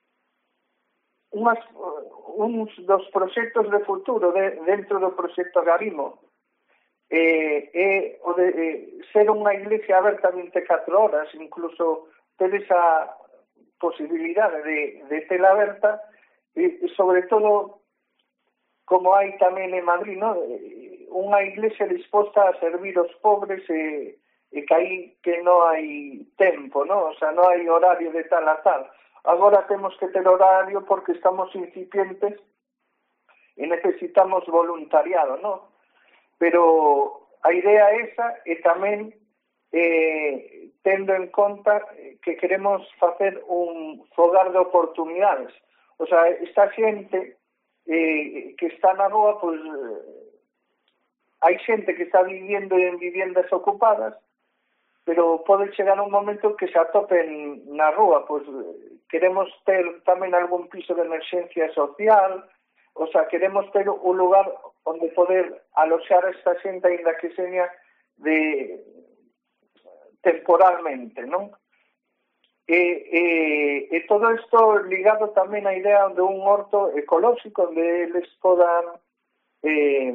unas, uns dos proxectos de futuro de, dentro do proxecto Agarimo é eh, o de eh, ser unha iglesia aberta vinte e catro horas, incluso ter esa posibilidade de, de tela aberta, e sobre todo, como hai tamén en Madrid, ¿no? Unha iglesia disposta a servir os pobres e, e que aí que non hai tempo, ¿no? O sea, non hai horario de tal a tal. Agora temos que ter horario porque estamos incipientes e necesitamos voluntariado, ¿no? Pero a idea é esa, e tamén eh, tendo en conta que queremos facer un fogar de oportunidades. O sea, esta xente eh, que está na rúa, pois hai xente que está viviendo en viviendas ocupadas, pero pode chegar un momento que se atopen na rúa, pois queremos ter tamén algún piso de emerxencia social. O sea, queremos ter un lugar onde poder aloxar a esta xente ainda que seña de temporalmente, non? E, e, e todo isto ligado tamén á idea de un horto ecolóxico onde eles podan eh,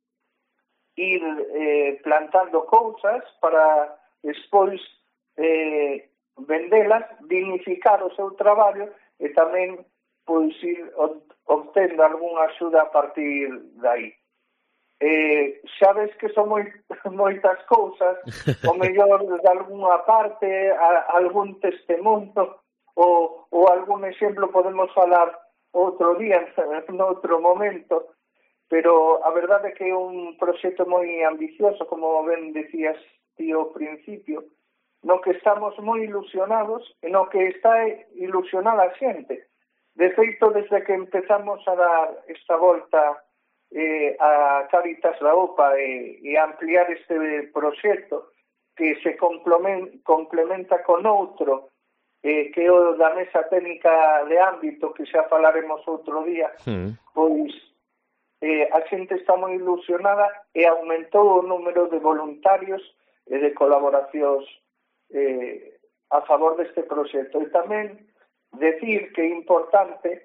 ir eh, plantando cousas para despois eh, vendelas, dignificar o seu traballo e tamén pois ir obtendo algunha axuda a partir dai. Eh, sabes que son moi, moitas cousas, o mellor de algunha parte, a, algún testemunho ou, ou algún exemplo podemos falar outro día, noutro momento, pero a verdade é que é un proxecto moi ambicioso, como ben decías ti ao principio, no que estamos moi ilusionados e no que está ilusionada a xente. De feito, desde que empezamos a dar esta volta eh, a Cáritas da O P A e, e ampliar este proxecto que se complementa, complementa con outro eh, que é o da mesa técnica de ámbito que xa falaremos outro día, sí. Pois eh, a xente está moi ilusionada e aumentou o número de voluntarios e de colaboracións eh, a favor deste proxecto. E tamén decir que é importante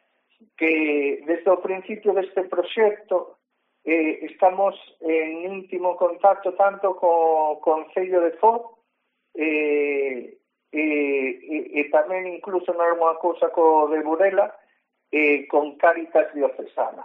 que desde o principio deste proxecto eh, estamos en íntimo contacto tanto co Concello de Foz eh, e, e, e tamén incluso en alguna cousa co de Burela e eh, con Cáritas Diocesana.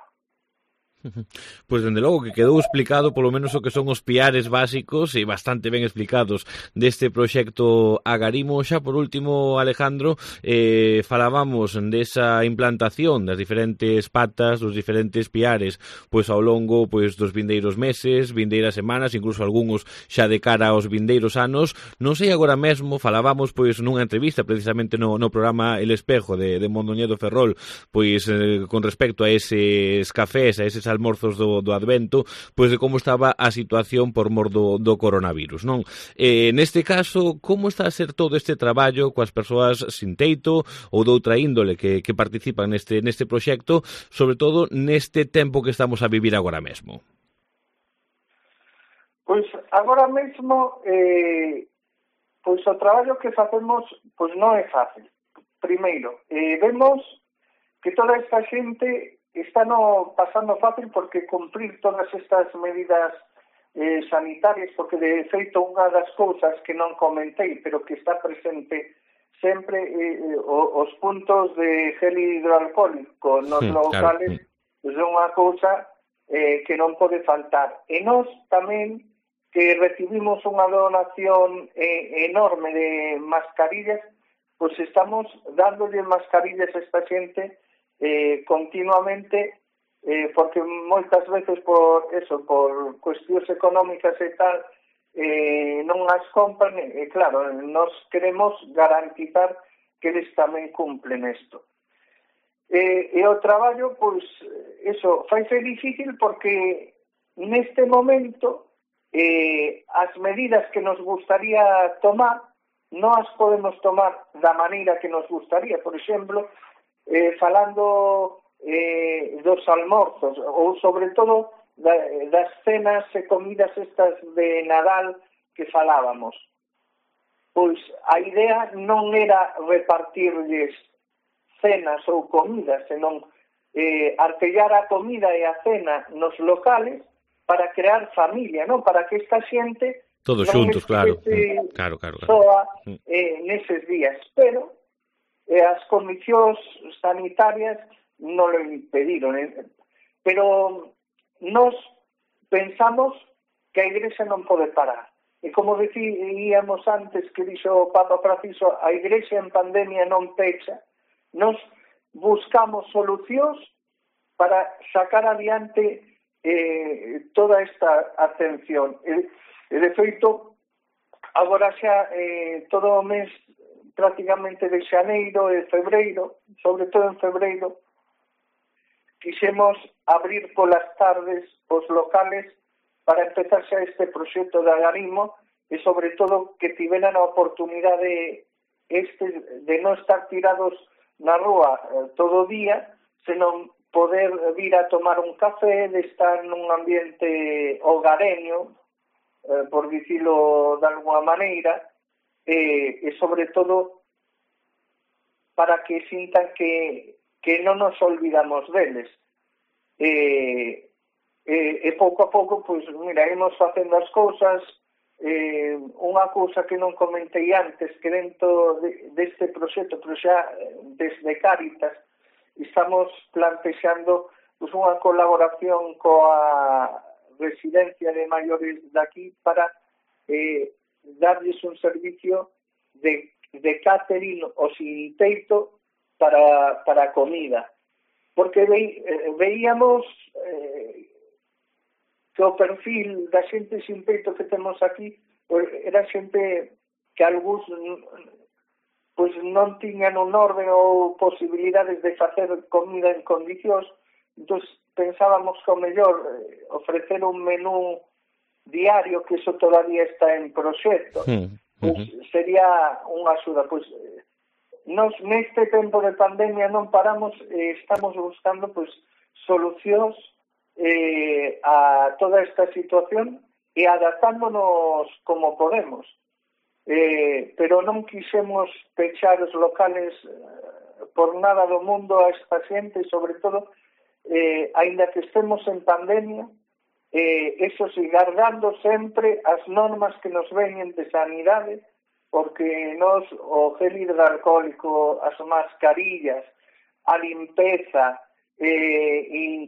Pois, dende logo, que quedou explicado polo menos o que son os piares básicos e bastante ben explicados deste proxecto Agarimo. Xa, por último, Alejandro, eh, falábamos desa implantación das diferentes patas, dos diferentes piares, pois ao longo pois dos vindeiros meses, vindeiras semanas, incluso algúns xa de cara aos vindeiros anos. Non sei agora mesmo, falábamos pois nunha entrevista precisamente no, no programa El Espejo de, de Mondoñedo Ferrol, pois eh, con respecto a eses cafés, a eses almorzos do, do Advento, pois de como estaba a situación por mor do, do coronavirus, non? Eh, neste caso, como está a ser todo este traballo coas persoas sin teito ou doutra índole que, que participan neste, neste proxecto, sobre todo neste tempo que estamos a vivir agora mesmo? Pois agora mesmo eh, pois o traballo que facemos pois non é fácil. Primeiro, eh, vemos que toda esta xente está no pasando fácil porque cumprir todas estas medidas eh, sanitarias, porque de feito unha das cousas que non comentei, pero que está presente sempre eh, os puntos de gel hidroalcohólico nos sí, locales, claro. É unha cousa eh, que non pode faltar. E nós tamén que recibimos unha donación eh, enorme de mascarillas, pois estamos dándolle mascarillas a esta xente eh, continuamente, eh, porque moitas veces por eso, por cuestións económicas e tal, eh, non as compran, e eh, claro, nos queremos garantizar que eles tamén cumplen isto. Eh, e o traballo, pois, eso, faise difícil porque neste momento eh, as medidas que nos gustaría tomar non as podemos tomar da maneira que nos gustaría. Por exemplo, eh, falando eh, dos almorzos, ou sobre todo da, das cenas e comidas estas de Nadal que falábamos. Pois a idea non era repartirlles cenas ou comidas, senón eh, artellar a comida e a cena nos locales para crear familia, non? Para que esta xente todos xuntos, claro. Claro, claro, claro. Soa eh, neses días, pero eh, as condicións sanitarias non lo impediron. Eh? Pero nos pensamos que a Igrexa non pode parar. E como decíamos antes que dixo o Papa Francisco, a Igrexa en pandemia non pecha. Nos buscamos solucións para sacar adiante eh, toda esta atención. E, e de feito, agora xa eh, todo o mes prácticamente de xaneiro e febreiro, sobre todo en febreiro, quixemos abrir polas tardes os locales para empezar xa este proxecto de agarimo e sobre todo que tiveran a oportunidade este de non estar tirados na rúa eh, todo o día, senón poder vir a tomar un café, de estar nun ambiente hogareño, eh, por dicilo de alguma maneira, eh, e sobre todo para que sintan que que non nos olvidamos deles. E, e, e pouco a pouco, pois, mira, imos facendo as cousas. Eh, unha cousa que non comentei antes, que dentro de, deste proxecto, pero xa desde Cáritas, estamos plantexando pois, unha colaboración coa residencia de maiores daqui para eh, darles un servicio de, de catering o sin teito para, para comida. Porque ve, eh, veíamos eh, que o perfil da xente sin peito que temos aquí pues, era xente que algúns pues, non tiñan un orden ou posibilidades de facer comida en condicións. Entón pensábamos que o mellor eh, ofrecer un menú diario, que eso todavía está en proxecto, mm, pues, uh-huh. sería unha axuda. Pois pues, nos neste tempo de pandemia non paramos, eh, estamos buscando pues, solucións eh, a toda esta situación e adaptándonos como podemos. Eh, pero non quixemos pechar os locales eh, por nada do mundo a esta xente, sobre todo, eh, aínda que estemos en pandemia, eh, eso sí, guardando sempre as normas que nos veñen de sanidade, porque nos o gel hidroalcohólico, as mascarillas, a limpeza, eh,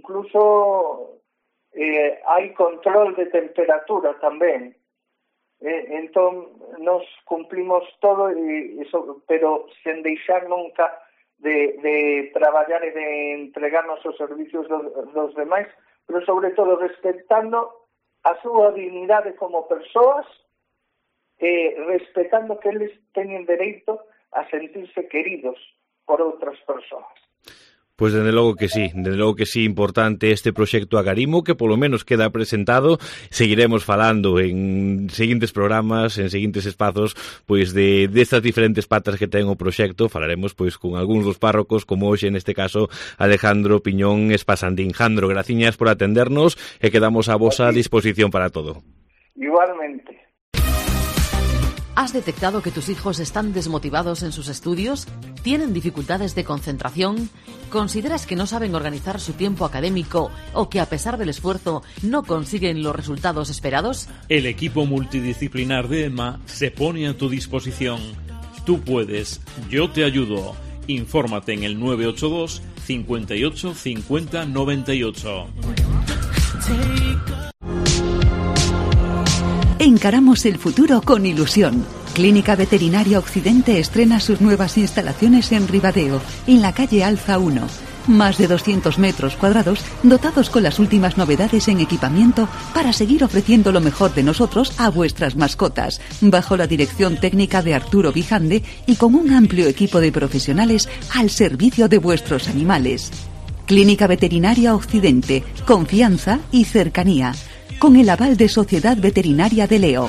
incluso eh, hai control de temperatura tamén. Eh, entón, nos cumplimos todo, e, eso, pero sen deixar nunca de, de traballar e de entregarnos os servicios dos, dos demais, pero sobre todo respetando a súa dignidade como persoas, eh, respetando que eles teñen dereito a sentirse queridos por outras persoas. Pois dende logo que sí, dende logo que sí, importante este proxecto Agarimo, que polo menos queda presentado. Seguiremos falando en seguintes programas, en seguintes espazos, pois de destas diferentes patas que ten o proxecto. Falaremos pois con algúns dos párrocos, como hoxe neste caso Alejandro Piñón Espasandín. Jandro, graciñas por atendernos e quedamos a vosa disposición para todo. Igualmente. ¿Has detectado que tus hijos están desmotivados en sus estudios? ¿Tienen dificultades de concentración? ¿Consideras que no saben organizar su tiempo académico o que a pesar del esfuerzo no consiguen los resultados esperados? El equipo multidisciplinar de EMA se pone a tu disposición. Tú puedes, yo te ayudo. Infórmate en el nueve ocho dos, cincuenta y ocho, cincuenta, noventa y ocho. Encaramos el futuro con ilusión. Clínica Veterinaria Occidente estrena sus nuevas instalaciones en Ribadeo, en la calle Alza uno. Más de doscientos metros cuadrados dotados con las últimas novedades en equipamiento para seguir ofreciendo lo mejor de nosotros a vuestras mascotas, bajo la dirección técnica de Arturo Vijande y con un amplio equipo de profesionales al servicio de vuestros animales. Clínica Veterinaria Occidente, confianza y cercanía, con el aval de Sociedad Veterinaria de Leo.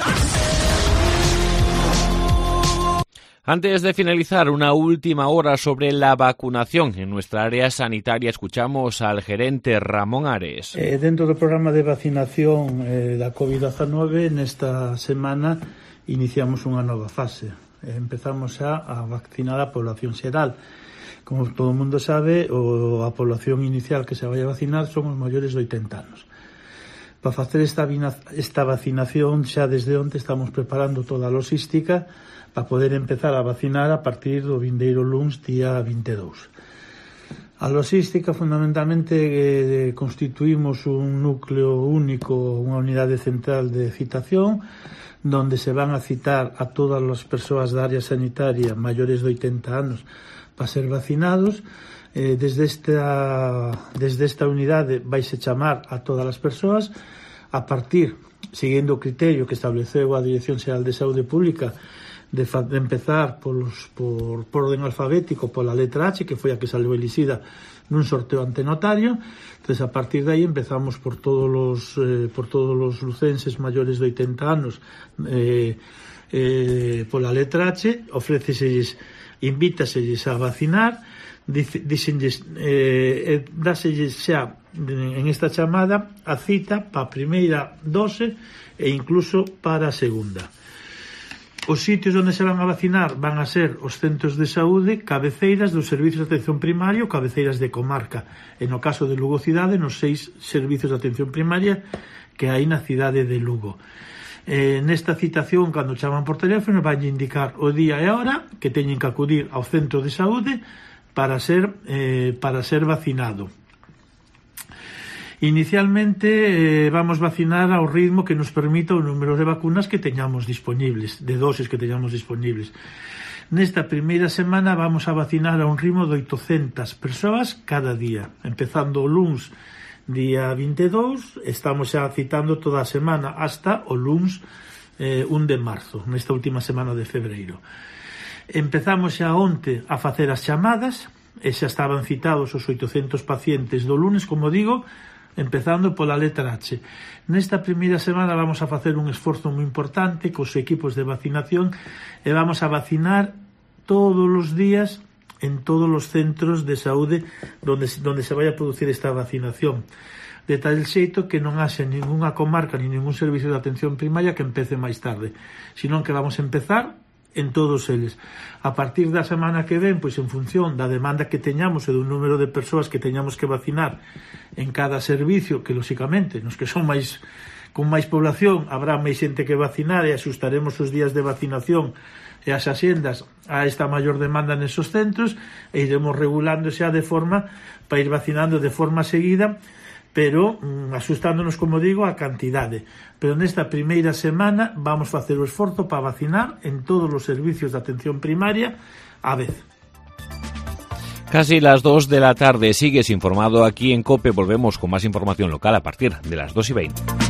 Antes de finalizar, una última hora sobre la vacunación. En nuestra área sanitaria escuchamos al gerente Ramón Ares. Eh, dentro do programa de vacinación eh, da covid diecinueve, nesta semana iniciamos unha nova fase. Eh, empezamos xa a vacinar a población xeral. Como todo o mundo sabe, o, a población inicial que se vai a vacinar son os maiores de oitenta anos. Para facer esta, esta vacinación, xa desde onte estamos preparando toda a logística para poder empezar a vacinar a partir do vindeiro luns, día vinte e dous. A logística, fundamentalmente, eh, constituímos un núcleo único, unha unidade central de citación, donde se van a citar a todas as persoas da área sanitaria maiores de oitenta anos para ser vacinados. Eh, desde, esta, desde esta unidade vaise chamar a todas as persoas a partir, seguindo o criterio que estableceu a Dirección Xeral de Saúde Pública, de, fa, de empezar polos, por, por orden alfabético pola letra H, que foi a que salvou elixida nun sorteo ante notario. Entonces, a partir de aí empezamos por todos os eh, por todos os lucenses maiores de oitenta anos eh, eh, pola letra H, ofréceselles, invítaselles a vacinar, díxenlles, eh, dáselles xa en esta chamada a cita para a primeira dose e incluso para a segunda. Os sitios onde se van a vacinar van a ser os centros de saúde, cabeceiras dos servicios de atención primaria ou cabeceiras de comarca. E no caso de Lugo Cidade, nos seis servicios de atención primaria que hai na cidade de Lugo. Eh, nesta citación, cando chaman por teléfono, van a indicar o día e a hora que teñen que acudir ao centro de saúde para ser, eh, para ser vacinado. Inicialmente eh, vamos vacinar ao ritmo que nos permita o número de vacunas que teñamos disponibles, de doses que teñamos disponibles. Nesta primeira semana vamos a vacinar a un ritmo de oitocentas persoas cada día, empezando o luns día vinte e dous, estamos xa citando toda a semana hasta o luns eh, un de marzo, nesta última semana de febreiro. Empezamos xa onte a facer as chamadas, e xa estaban citados os oitocentos pacientes do lunes, como digo, empezando pola letra H. Nesta primeira semana vamos a facer un esforzo moi importante cos equipos de vacinación e vamos a vacinar todos os días en todos os centros de saúde donde, donde se vai a producir esta vacinación, de tal xeito que non haxe ninguna comarca ni ningún servicio de atención primaria que empece máis tarde, senón que vamos a empezar en todos eles. A partir da semana que ven, pois en función da demanda que teñamos e do número de persoas que teñamos que vacinar en cada servicio, que lóxicamente nos que son máis con máis población habrá máis xente que vacinar e axustaremos os días de vacinación e as axendas a esta maior demanda nesos centros e iremos regulando xa de forma para ir vacinando de forma seguida, pero mm, asustándonos, como digo, a cantidade. Pero nesta primeira semana vamos facer o esforzo para vacinar en todos os servicios de atención primaria á vez. Casi las dos de la tarde, sigues informado aquí en COPE. Volvemos con más información local a partir de las dos y veinte.